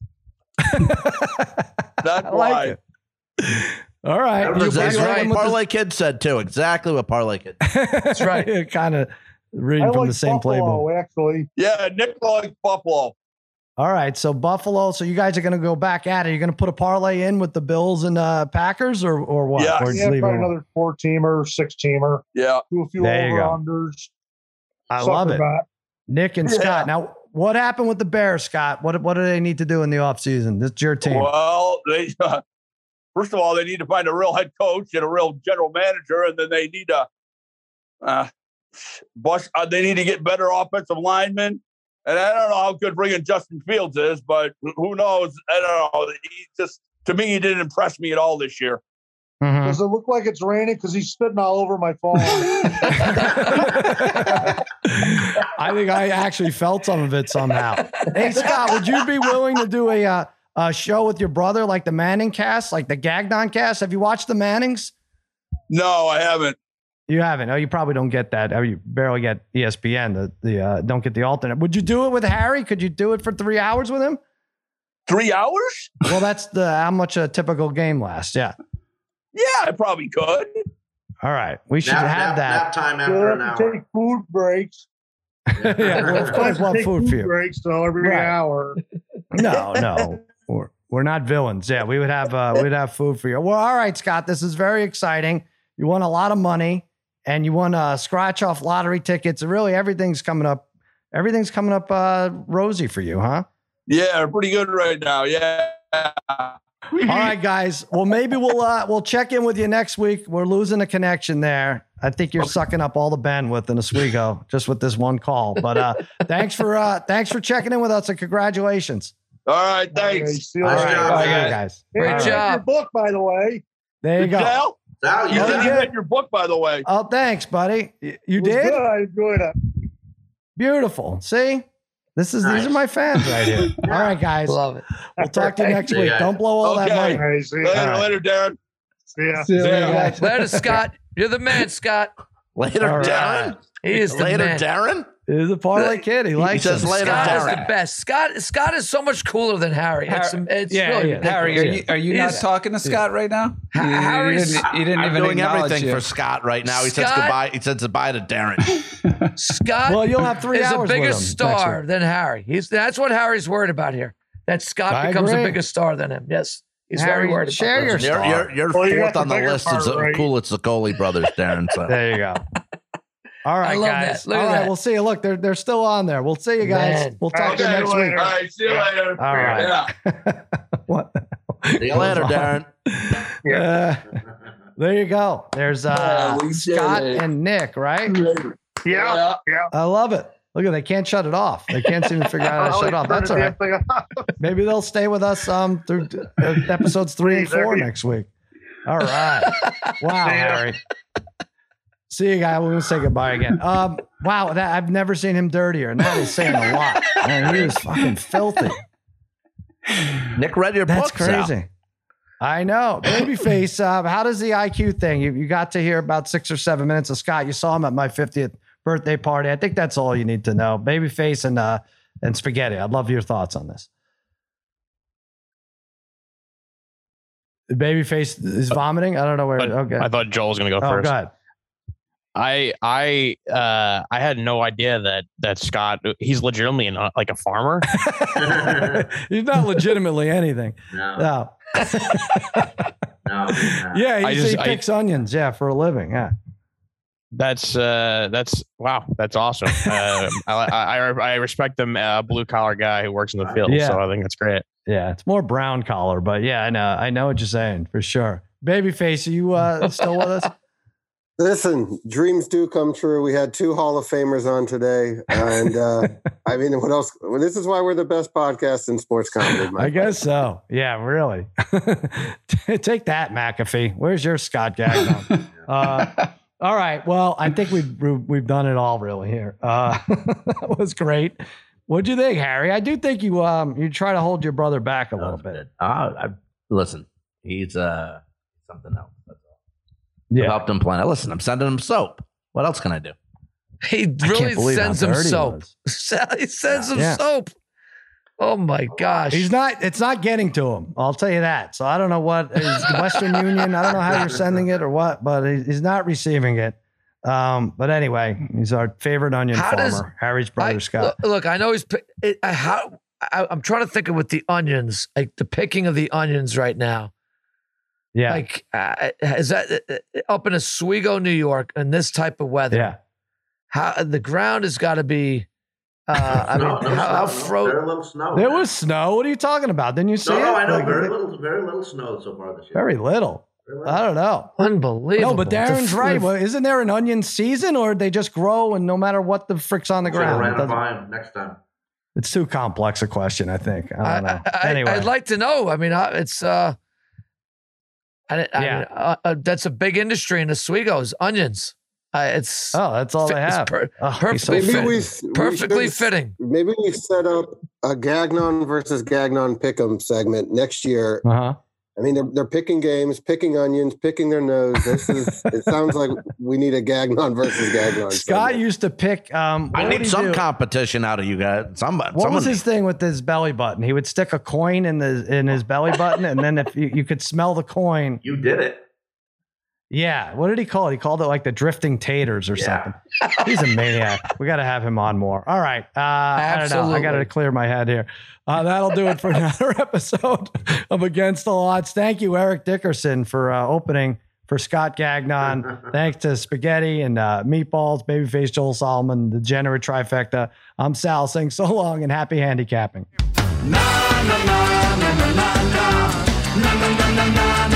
That's why. It. All right. Exactly what Parlay Kid said too. Exactly what Parlay Kid said. That's right. Kind of reading from the same playbook. Actually. Yeah, Nick likes Buffalo. All right. So Buffalo. So you guys are going to go back at it. You're going to put a parlay in with the Bills and Packers or what? Yeah. Or probably another 4-teamer, 6-teamer. Yeah. Do a few over-unders. I love it. Nick and Scott. Now, what happened with the Bears, Scott? What do they need to do in the offseason? This is your team. Well, first of all, they need to find a real head coach and a real general manager, and then they need to they need to get better offensive linemen. And I don't know how good bringing Justin Fields is, but who knows? I don't know. To me, he didn't impress me at all this year. Mm-hmm. Does it look like it's raining? Because he's spitting all over my phone. I think I actually felt some of it somehow. Hey, Scott, would you be willing to do a show with your brother, like the Manning cast, like the Gagnon cast? Have you watched the Mannings? No, I haven't. You haven't? Oh, you probably don't get that. Oh, you barely get ESPN. The don't get the alternate. Would you do it with Harry? Could you do it for 3 hours with him? 3 hours? Well, that's how much a typical game lasts. Yeah. Yeah, I probably could. All right. We should have that. Nap time after an hour. Take food breaks. Yeah, well, of course we'll have food for you. Breaks, so every hour. No. We're not villains. Yeah, we'd have food for you. Well, all right, Scott, this is very exciting. You won a lot of money and you won scratch off lottery tickets. Really, everything's coming up rosy for you, huh? Yeah, pretty good right now. Yeah. All right, guys. Well, maybe we'll check in with you next week. We're losing a connection there. I think you're sucking up all the bandwidth in Oswego just with this one call. But thanks for checking in with us and congratulations. All right, thanks. All right, guys. Great job. Your book, by the way. There you go. Sal, you didn't read your book, by the way. Oh, thanks, buddy. You did? Good. I enjoyed it. Beautiful. See? These are my fans right here. All right, guys. Love it. We'll talk to you next week. Don't blow all that money. Right, later, Darren. See ya. Later, Scott. You're the man, Scott. Later, Darren. He is the man. Darren. He's a parlay kid. He likes says him. later, Scott Darren. is the best. Scott is so much cooler than Harry. It's really ridiculous. Harry, are you not talking to Scott right now? Harry, you didn't I'm even doing everything you. for Scott right now. He says Scott- goodbye. He says goodbye to Darren. Scott Well, you'll have 3 is hours a bigger with him star next than Harry. That's what Harry's worried about here. That Scott I becomes a agree. bigger star than him. Yes. He's Harry, very worried share about your that. star. You're Well, you fourth got on the the bigger list part, as right? cool as the Coley brothers, Darren. So. There you go. All right, guys. All right, we'll see you. Look, they're still on there. We'll see you guys. Man. We'll talk to you next week. All right, see you later. All right. Yeah. What? See you later, Darren. There you go. There's Scott and Nick, right? Yeah. I love it. Look at, they can't shut it off. They can't seem to figure out how to shut off. That's all right. Maybe they'll stay with us through episodes 3 and 4 next week. All right. Wow, Harry. See you guys. We're gonna say goodbye again. Wow, I've never seen him dirtier, and that is saying a lot. Man, he was fucking filthy. Nick read your That's books crazy. out. I know. Babyface, how does the IQ thing? You got to hear about 6 or 7 minutes of Scott. You saw him at my 50th birthday party. I think that's all you need to know. Babyface and Spaghetti. I'd love your thoughts on this. Babyface is vomiting. I don't know where. Okay. I thought Joel was going to go first. Go ahead. I had no idea that Scott, he's legitimately like a farmer. He's not legitimately anything. No. Yeah, he picks onions. Yeah, for a living. Yeah. That's wow. That's awesome. I respect the blue collar guy who works in the field. Yeah. So I think that's great. Yeah, it's more brown collar, but yeah, I know what you're saying for sure. Babyface, are you still with us? Listen, dreams do come true. We had 2 Hall of Famers on today. And I mean, what else? Well, this is why we're the best podcast in sports comedy. I guess so. Yeah, really. Take that, McAfee. Where's your Scott Gagnon? All right. Well, I think we've done it all really here. That was great. What'd you think, Harry? I do think you try to hold your brother back a little bit. Listen, he's something else. Yeah. Helped him plan. Listen, I'm sending him soap. What else can I do? He really sends him soap. He sends him soap. Oh my gosh. It's not getting to him. I'll tell you that. So I don't know what is Western Union. I don't know how you're sending it or what, but he's not receiving it. But anyway, he's our favorite onion farmer, Harry's brother, Scott. Look, I know I'm trying to think of with the onions, like the picking of the onions right now. Yeah. Like, is that up in Oswego, New York, in this type of weather? Yeah. How the ground has got to be. How frozen? Very little snow. There was snow. What are you talking about? Didn't you see it? No, I know. Very little snow so far this year. Very little. I don't know. Unbelievable. No, but Darren's right. Well, isn't there an onion season, or they just grow and no matter what the frick's on the ground? Next time. It's too complex a question, I think. I don't know. Anyway. I'd like to know. I mean, it's that's a big industry in Oswego's onions. That's all they have. Perfectly fitting. Maybe we set up a Gagnon versus Gagnon Pick'em segment next year. I mean, they're picking games, picking onions, picking their nose. It sounds like we need a Gagnon versus Gagnon. Scott used to pick. I need some competition out of you guys. What was his thing with his belly button? He would stick a coin in his belly button, and then if you could smell the coin, you did it. Yeah. What did he call it? He called it like the drifting taters or something. He's a maniac. We got to have him on more. All right. I don't know. I got to clear my head here. That'll do it for another episode of Against the Odds. Thank you, Eric Dickerson, for opening for Scott Gagnon. Thanks to Spaghetti and Meatballs, Babyface Joel Solomon, the Degenerate Trifecta. I'm Sal saying so long and happy handicapping. Na, na, na, na, na, na, na, na, na, na, na, na.